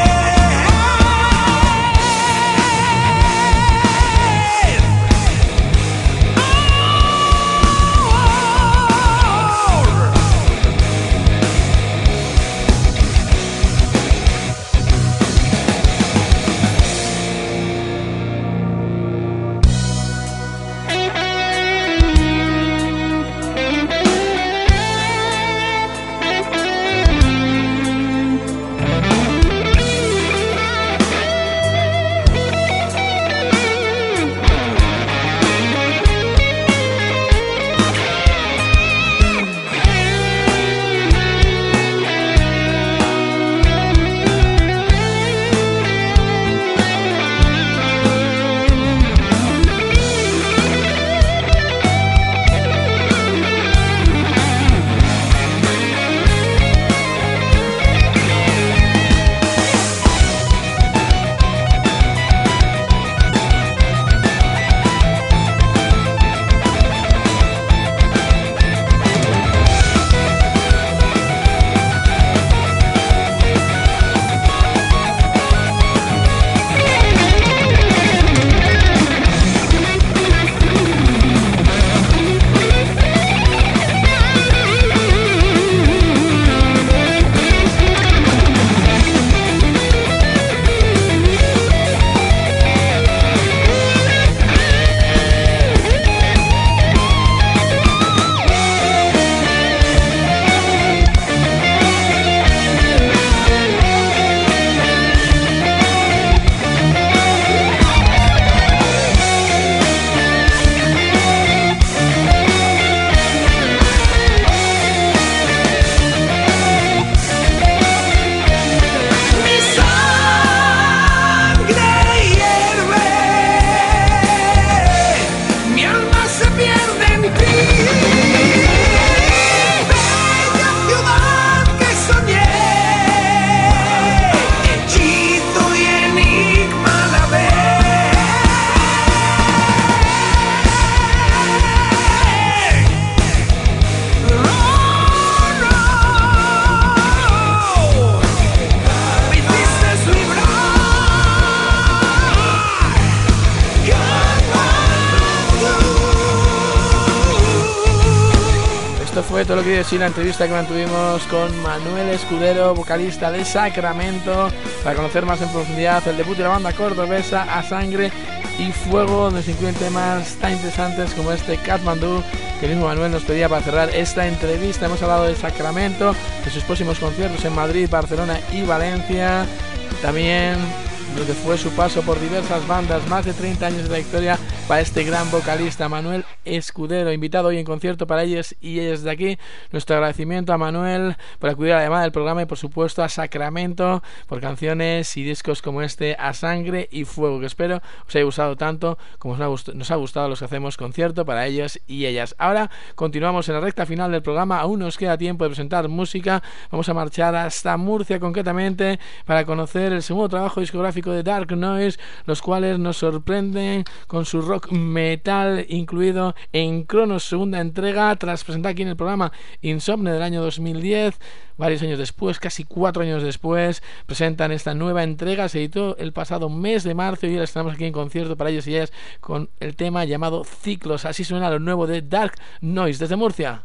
Fue todo lo que quiero decir la entrevista que mantuvimos con Manuel Escudero, vocalista de Sacramento, para conocer más en profundidad el debut de la banda cordobesa A Sangre y Fuego, donde se incluyen temas tan interesantes como este Katmandú, que el mismo Manuel nos pedía para cerrar esta entrevista. Hemos hablado de Sacramento, de sus próximos conciertos en Madrid, Barcelona y Valencia, también lo que fue su paso por diversas bandas, más de treinta años de trayectoria para este gran vocalista Manuel Escudero, invitado hoy en concierto para ellos y ellas de aquí. Nuestro agradecimiento a Manuel por acudir a la llamada del programa y por supuesto a Sacramento por canciones y discos como este A Sangre y Fuego, que espero os haya gustado tanto como nos ha gustado, nos ha gustado a los que hacemos concierto para ellos y ellas. Ahora continuamos en la recta final del programa, aún nos queda tiempo de presentar música. Vamos a marchar hasta Murcia concretamente para conocer el segundo trabajo discográfico de Dark Noise, los cuales nos sorprenden con su rock metal incluido en Cronos, segunda entrega, tras presentar aquí en el programa Insomne del año dos mil diez. Varios años después, casi cuatro años después, presentan esta nueva entrega. Se editó el pasado mes de marzo y ahora estamos aquí en concierto para ellos y ellas con el tema llamado Ciclos. Así suena lo nuevo de Dark Noise desde Murcia.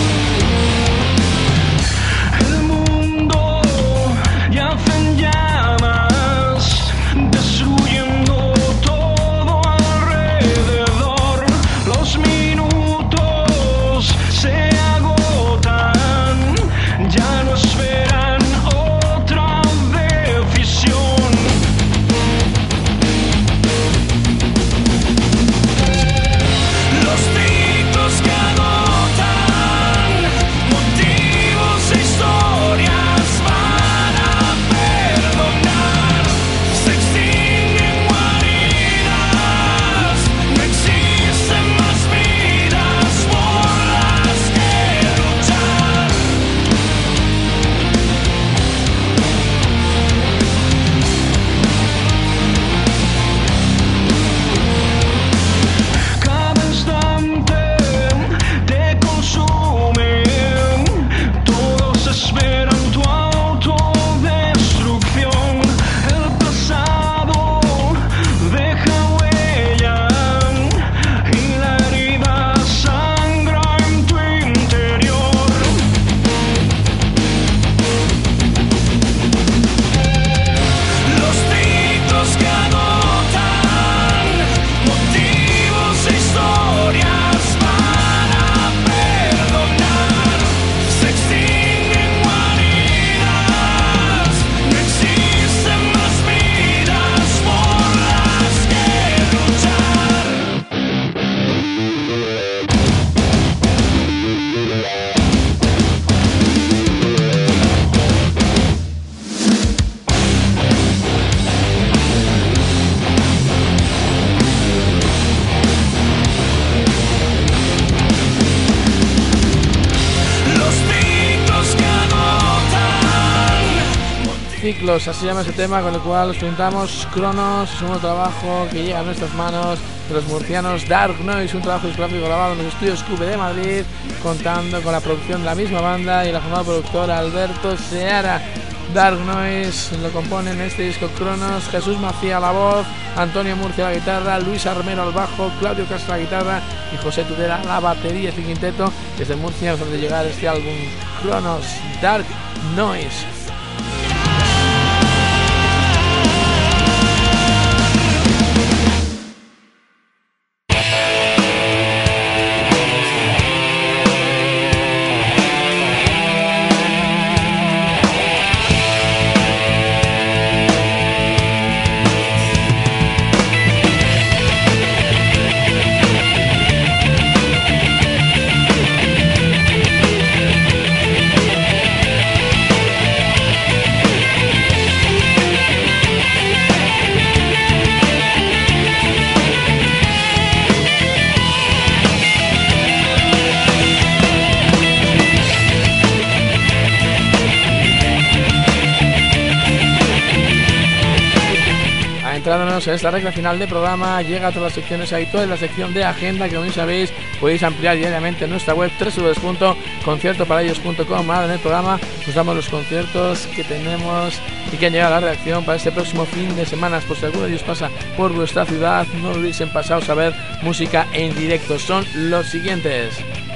El mundo yace en llamas. Ciclos, así se llama ese tema con el cual os presentamos Cronos, es un nuevo trabajo que llega a nuestras manos de los murcianos Dark Noise, un trabajo discográfico grabado en los estudios Cube de Madrid, contando con la producción de la misma banda y la jornada productora Alberto Seara. Dark Noise lo componen este disco Cronos, Jesús Macía a la voz, Antonio Murcia a la guitarra, Luis Armero al bajo, Claudio Castro a la guitarra y José Tudela a la batería. Este quinteto desde Murcia nos hace llegar este álbum Cronos, Dark Noise. Entrándonos en esta recta final de programa, llega a todas las secciones habituales, la sección de agenda que, como bien sabéis, podéis ampliar diariamente en nuestra web doble u doble u doble u punto concierto para ellos punto com. Ahora en el programa nos damos los conciertos que tenemos y que han llegado a la redacción para este próximo fin de semana. Por si alguno de ellos pasa por vuestra ciudad, no olvidéis en pasados a ver música en directo. Son los siguientes: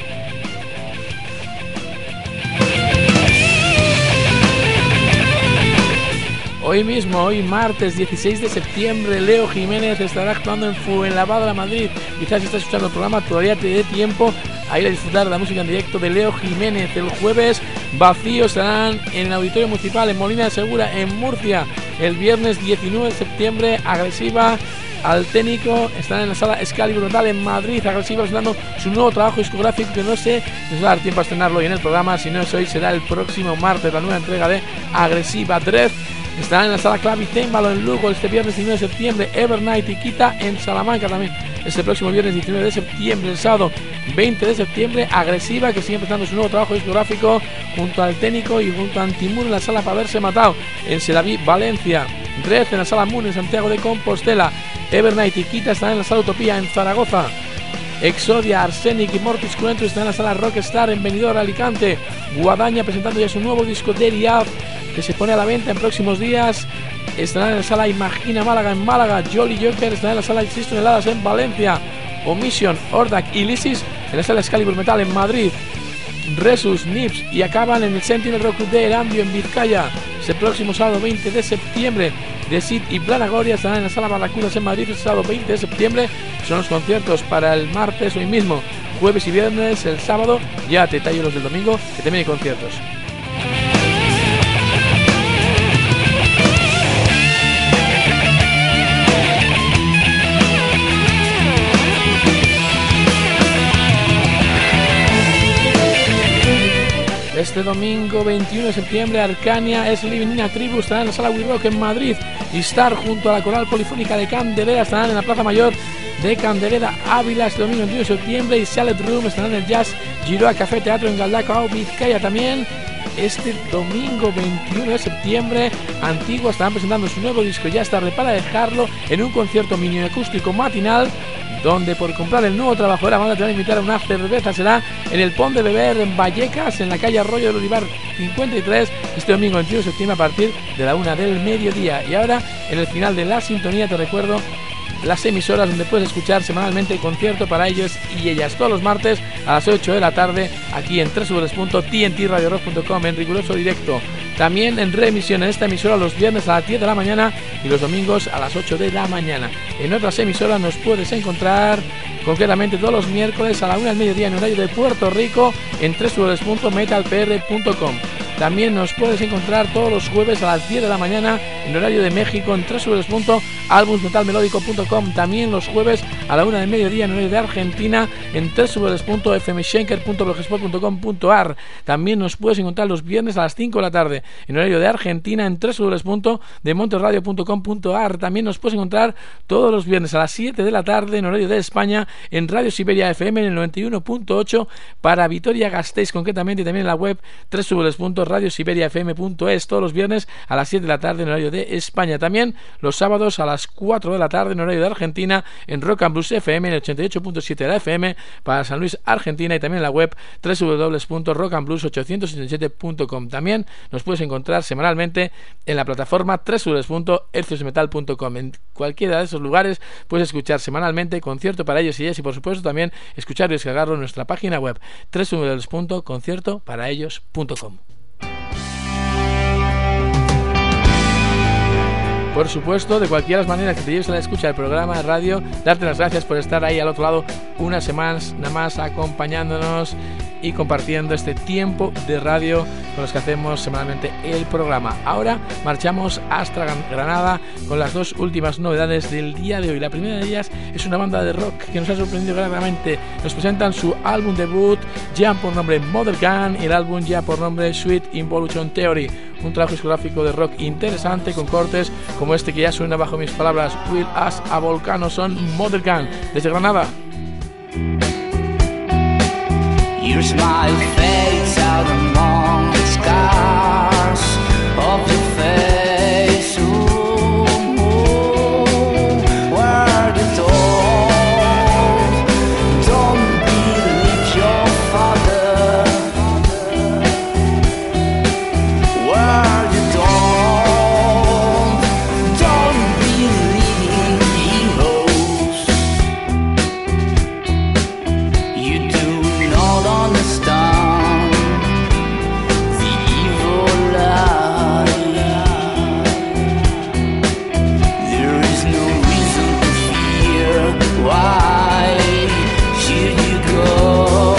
hoy mismo, hoy martes dieciséis de septiembre, Leo Jiménez estará actuando en Fuenlabrada, Madrid. Quizás si estás escuchando el programa todavía te dé tiempo a ir a disfrutar de la música en directo de Leo Jiménez. El jueves, Vacío estarán en el Auditorio Municipal en Molina de Segura, en Murcia. El viernes diecinueve de septiembre, Agresiva, Alténico estarán en la sala Excalibur Metal en Madrid. Agresiva presentando su nuevo trabajo discográfico que no sé si nos va a dar tiempo a estrenarlo hoy en el programa. Si no es hoy, será el próximo martes, la nueva entrega de Agresiva. Dread estarán en la sala Clavitémbalo en Lugo este viernes diecinueve de septiembre. Evernight y Kita en Salamanca también este próximo viernes diecinueve de septiembre. El sábado veinte de septiembre, Agresiva, que sigue presentando su nuevo trabajo discográfico junto al Técnico y junto a Antimur en la sala Para Verse Matado en Seraví, Valencia. Red en la sala Moon en Santiago de Compostela. Evernight y Kita estarán en la sala Utopía en Zaragoza. Exodia, Arsenic y Mortis Cruentus están en la sala Rockstar en Benidorm, Alicante. Guadaña presentando ya su nuevo disco Deriad, que se pone a la venta en próximos días. Estarán en la sala Imagina Málaga en Málaga. Jolly Joker estarán en la sala Existo Heladas en Valencia. Omission, Ordak y Lysis en la sala Excalibur Metal en Madrid. Resus, Nips y acaban en el Sentinel Rock Club de Erandio en Vizcaya. Este próximo sábado veinte de septiembre. The Sid y Planagoria estarán en la sala Barracudas en Madrid el sábado veinte de septiembre. Son los conciertos para el martes hoy mismo, jueves y viernes. El sábado ya te detallo los del domingo, que también hay conciertos. Este domingo veintiuno de septiembre, Arcania es Living in a Tribu estarán en la sala We Rock en Madrid. Y Star junto a la Coral Polifónica de Candelera estarán en la Plaza Mayor de Candelera, Ávila, este domingo veintiuno de septiembre. Y Salad Room estarán en el Jazz Giroa Café Teatro en Galdacao, Vizcaya también. Este domingo veintiuno de septiembre, Antigua estarán presentando su nuevo disco Ya es tarde para dejarlo en un concierto mini acústico matinal, donde por comprar el nuevo trabajo de la banda te van a invitar a una cerveza. Será en el Pont de Beber en Vallecas, en la calle Arroyo del Olivar cincuenta y tres, este domingo veintiuno de septiembre a partir de la una del mediodía. Y ahora, en el final de la sintonía, te recuerdo las emisoras donde puedes escuchar semanalmente concierto para ellos y ellas, todos los martes a las ocho de la tarde, aquí en doble u doble u doble u punto t n t radio rock punto com en riguroso directo. También en reemisión en esta emisora los viernes a las diez de la mañana y los domingos a las ocho de la mañana. En otras emisoras nos puedes encontrar concretamente todos los miércoles a la una del mediodía en horario de Puerto Rico en doble u doble u doble u punto metal p r punto com. También nos puedes encontrar todos los jueves a las diez de la mañana en horario de México en doble u doble u doble u punto albums metal melódico punto com. También los jueves a la una del mediodía en horario de Argentina en doble u doble u doble u punto f m schenker punto blogspot punto com punto a r. También nos puedes encontrar los viernes a las cinco de la tarde en horario de Argentina en doble u doble u doble u punto demonterradio punto com punto a r. También nos puedes encontrar todos los viernes a las siete de la tarde en horario de España en Radio Siberia F M en el noventa y uno punto ocho para Vitoria-Gasteiz concretamente, y también en la web doble u doble u doble u punto punto radio siberia f m punto es, todos los viernes a las siete de la tarde en horario de España. También los sábados a las cuatro de la tarde en horario de Argentina en Rock and Blues F M en el ochenta y ocho punto siete de la F M para San Luis, Argentina, y también en la web doble u doble u doble u punto rock and blues ochocientos setenta y siete punto com. También nos puedes encontrar semanalmente en la plataforma doble u doble u doble u punto hercios metal punto com. En cualquiera de esos lugares puedes escuchar semanalmente Concierto para ellos y ellas, y por supuesto también escuchar y descargarlo en nuestra página web doble u doble u doble u punto concierto para ellos punto com. Por supuesto, de cualquiera de las maneras que te lleves a la escucha del programa de radio, darte las gracias por estar ahí al otro lado una semana nada más acompañándonos y compartiendo este tiempo de radio con los que hacemos semanalmente el programa. Ahora marchamos hasta Granada con las dos últimas novedades del día de hoy. La primera de ellas es una banda de rock que nos ha sorprendido gratamente. Nos presentan su álbum debut, ya por nombre Mother Gun, y el álbum ya por nombre Sweet Involution Theory, un trabajo discográfico de rock interesante con cortes como este que ya suena bajo mis palabras, Will As a Volcano. Son Mother Gun desde Granada. Your smile fades out among the scars of your face. Ooh, ooh, where the door, don't believe your father. Where the door, don't believe heroes. You do not understand the evil lie. There is no reason to fear. Why should you go?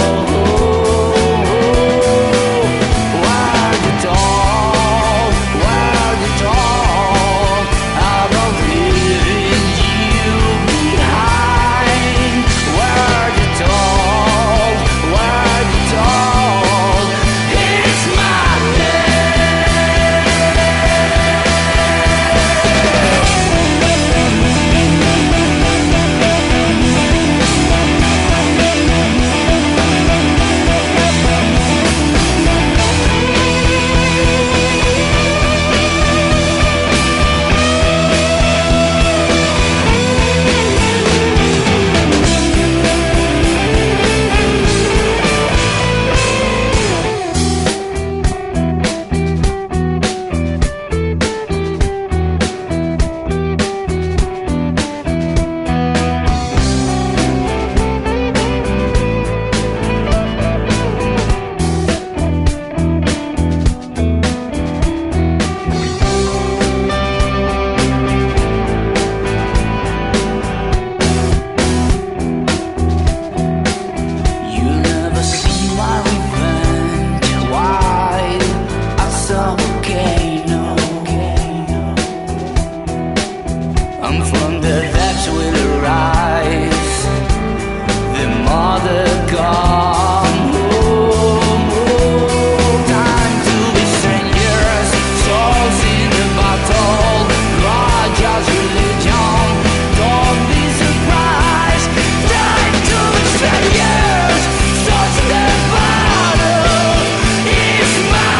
Where the door, where the door, I don't leaving you behind. Where the door, where the door, it's my You'll never see my revenge. Why as a volcano? I'm from the depths will arise. The mother gone. Ooh, ooh, time to be strangers. Souls in the battle. Raja's religion. Don't be surprised. Time to be strangers. Souls in the battle. It's my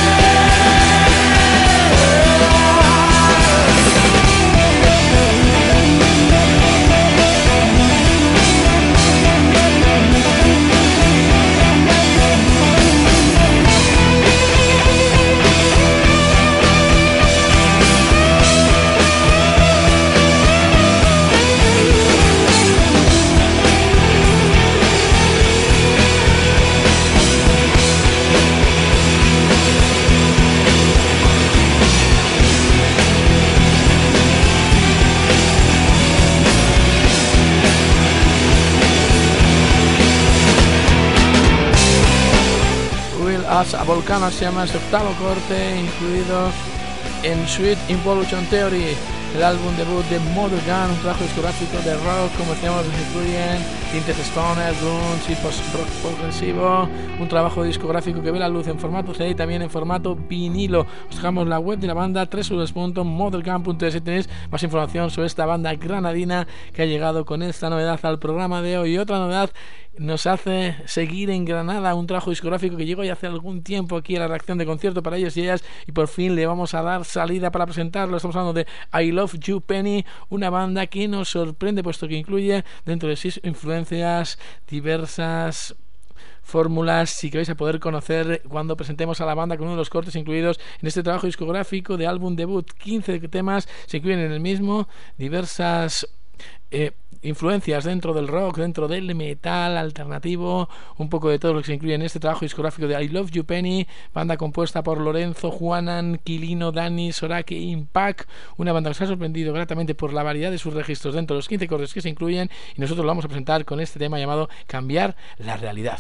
Will As a Volcano se llama este octavo corte, incluido en Sweet Involution Theory, el álbum debut de Mother Gun, un trabajo discográfico de rock, como decíamos, incluyen tintes stoner, grunge y post-rock progresivo, un trabajo discográfico que ve la luz en formato C D y también en formato vinilo. Os dejamos la web de la banda doble u doble u doble u punto mother gun punto es, tenéis más información sobre esta banda granadina que ha llegado con esta novedad al programa de hoy. Y otra novedad nos hace seguir en Granada, un trabajo discográfico que llegó ya hace algún tiempo aquí a la reacción de concierto para ellos y ellas, y por fin le vamos a dar salida para presentarlo. Estamos hablando de I Love You Penny, una banda que nos sorprende puesto que incluye dentro de sus influencias diversas fórmulas y que vais a poder conocer cuando presentemos a la banda con uno de los cortes incluidos en este trabajo discográfico de álbum debut. Quince temas se incluyen en el mismo, diversas eh, influencias dentro del rock, dentro del metal alternativo, un poco de todo lo que se incluye en este trabajo discográfico de I Love You Penny, banda compuesta por Lorenzo, Juanan, Quilino, Dani, Sorake e Impact, una banda que se ha sorprendido gratamente por la variedad de sus registros dentro de los quince cortes que se incluyen, y nosotros lo vamos a presentar con este tema llamado Cambiar la Realidad.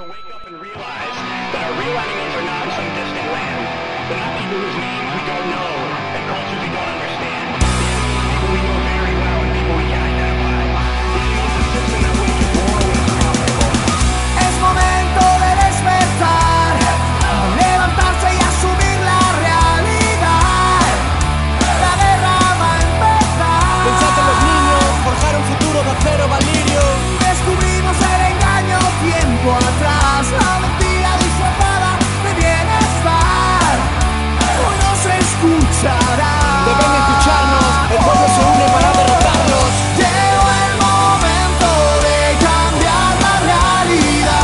Momento de despertar, levantarse y asumir la realidad. La guerra va a empezar. Pensad en los niños, forjar un futuro de acero valirio. Descubrimos el engaño tiempo atrás, la mentira disfrazada de bienestar. Hoy no se escuchará. Deben escucharnos, el pueblo se une para derrotarlos. Llegó el momento de cambiar la realidad.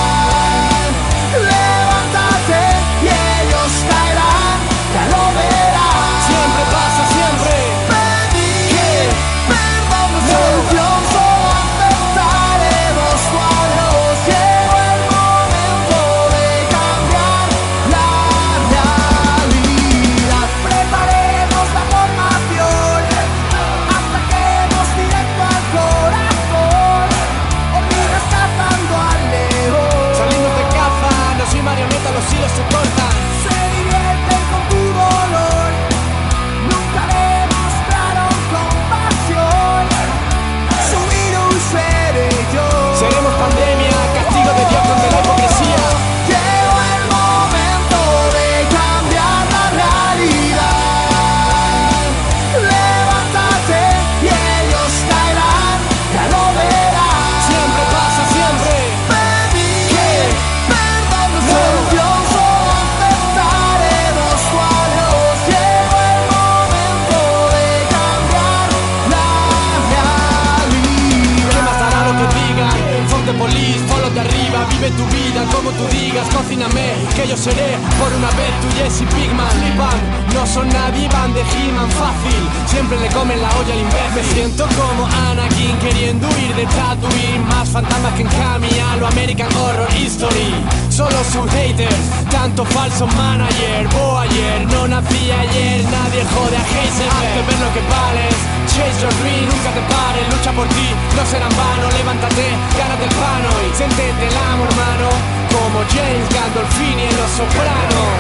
Levántate y ellos caerán, ya lo verás. Siempre pasa, siempre. Pedir perdón no es solución, solo aceptaremos tu adiós. Llegó el momento de cambiar la realidad. Preparemos la formación hasta que nos directo al corazón. Hormigas cazando al león. Salimos de caza, no soy marioneta, los hilos se cortan. Se divierten con tu dolor. Nunca demostraron compasión. Su virus seré yo. Seremos pandemia, castigo de Dios contra la hipocresía. Llegó el momento de cambiar la realidad. Levántate y ellos caerán, ya lo verás. Siempre pasa, siempre. Pedir perdón no es solución, solo aceptaremos tu adiós. Llegó el momento de cambiar la realidad. ¿Qué más dará lo que digan? Fuck the police, follow de arriba. Vive tu vida como tú digas, cocíname, que yo seré por una vez tu Jesse Pigman. Lipan, no son nadie, van de He-Man fácil. Siempre le comen la olla al imbécil. Me siento como Anakin queriendo huir de Tatooine. Más fantasmas que en Kami a lo American Horror History. Solo sus haters, tanto falso manager. Voyager, no nací ayer, nadie jode a Heisenberg. Hazte ver lo que vales, chase your dream, nunca te pares, lucha por ti, no será en vano. Levántate, gánate el pano y siéntete el amor, hermano, como James Gandolfini en Los Sopranos.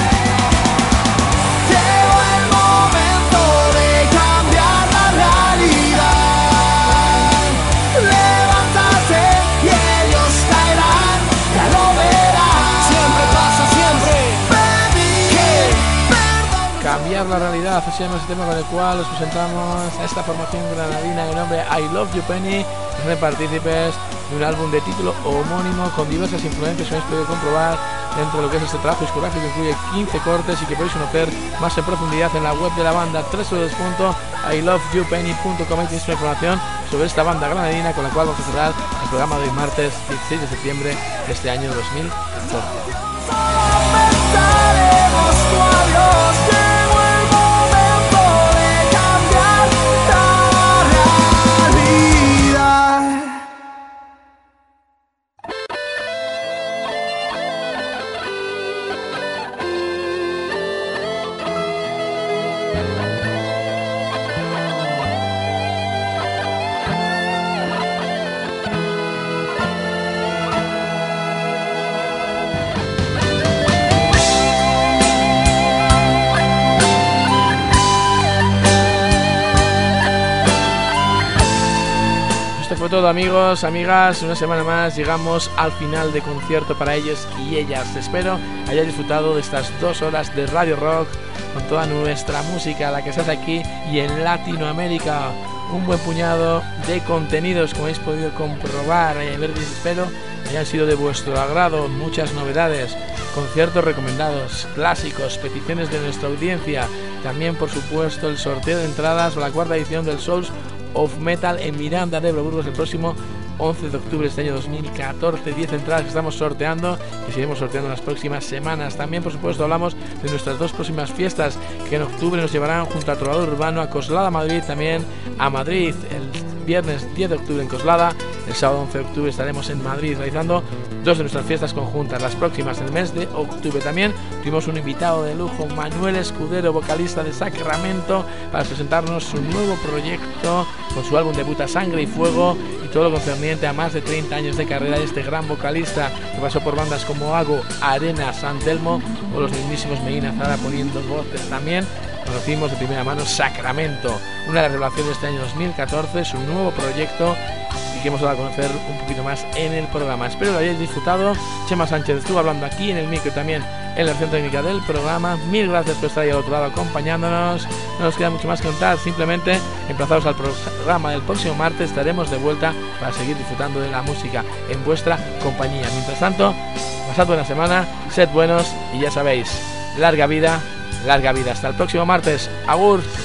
Llegó el momento de cambiar la realidad. Levántate y ellos caerán, ya lo verás. Siempre pasa, siempre. Pedir perdón. Cambiar la realidad, así llama ese tema con el cual os presentamos a esta formación granadina de nombre I Love You Penny, que son partícipes de un álbum de título homónimo con diversas influencias que habéis podido comprobar dentro de lo que es este trabajo discográfico. Incluye quince cortes y que podéis conocer más en profundidad en la web de la banda doble u doble u doble u punto i love you penny punto com. Tenéis información sobre esta banda granadina con la cual vamos a cerrar el programa de hoy martes dieciséis de septiembre de este año dos mil catorce. Aceptaremos tu adiós. Llegó el momento de cambiar la realidad. Fue todo, amigos, amigas, una semana más llegamos al final de concierto para ellos y ellas. Espero hayáis disfrutado de estas dos horas de Radio Rock con toda nuestra música, la que se hace aquí y en Latinoamérica. un buen puñado de contenidos, como habéis podido comprobar. Eh, espero hayan sido de vuestro agrado. Muchas novedades, conciertos recomendados, clásicos, peticiones de nuestra audiencia. También, por supuesto, el sorteo de entradas para la cuarta edición del Souls of Metal en Miranda de Ebro, Burgos, el próximo once de octubre de este año dos mil catorce. diez entradas que estamos sorteando y seguiremos sorteando en las próximas semanas. También, por supuesto, hablamos de nuestras dos próximas fiestas que en octubre nos llevarán junto a Trovador Urbano a Coslada, Madrid, también a Madrid el viernes diez de octubre en Coslada. El sábado once de octubre estaremos en Madrid realizando dos de nuestras fiestas conjuntas, las próximas el mes de octubre. También tuvimos un invitado de lujo, Manuel Escudero, vocalista de Sacramento, para presentarnos su nuevo proyecto con su álbum debut Sangre y Fuego y todo lo concerniente a más de treinta años de carrera de este gran vocalista que pasó por bandas como Hago, Arena, San Telmo o los mismísimos Medina Zara poniendo voces. También conocimos de primera mano Sacramento, una de las revelaciones de este año dos mil catorce, su nuevo proyecto, y que hemos dado a conocer un poquito más en el programa. Espero que lo hayáis disfrutado. Chema Sánchez estuvo hablando aquí en el micro y también en la versión técnica del programa. Mil gracias por estar ahí al otro lado acompañándonos. No nos queda mucho más que contar, simplemente emplazados al programa del próximo martes. Estaremos de vuelta para seguir disfrutando de la música en vuestra compañía. Mientras tanto, pasad buena semana, sed buenos y ya sabéis, larga vida, larga vida. Hasta el próximo martes. Agur.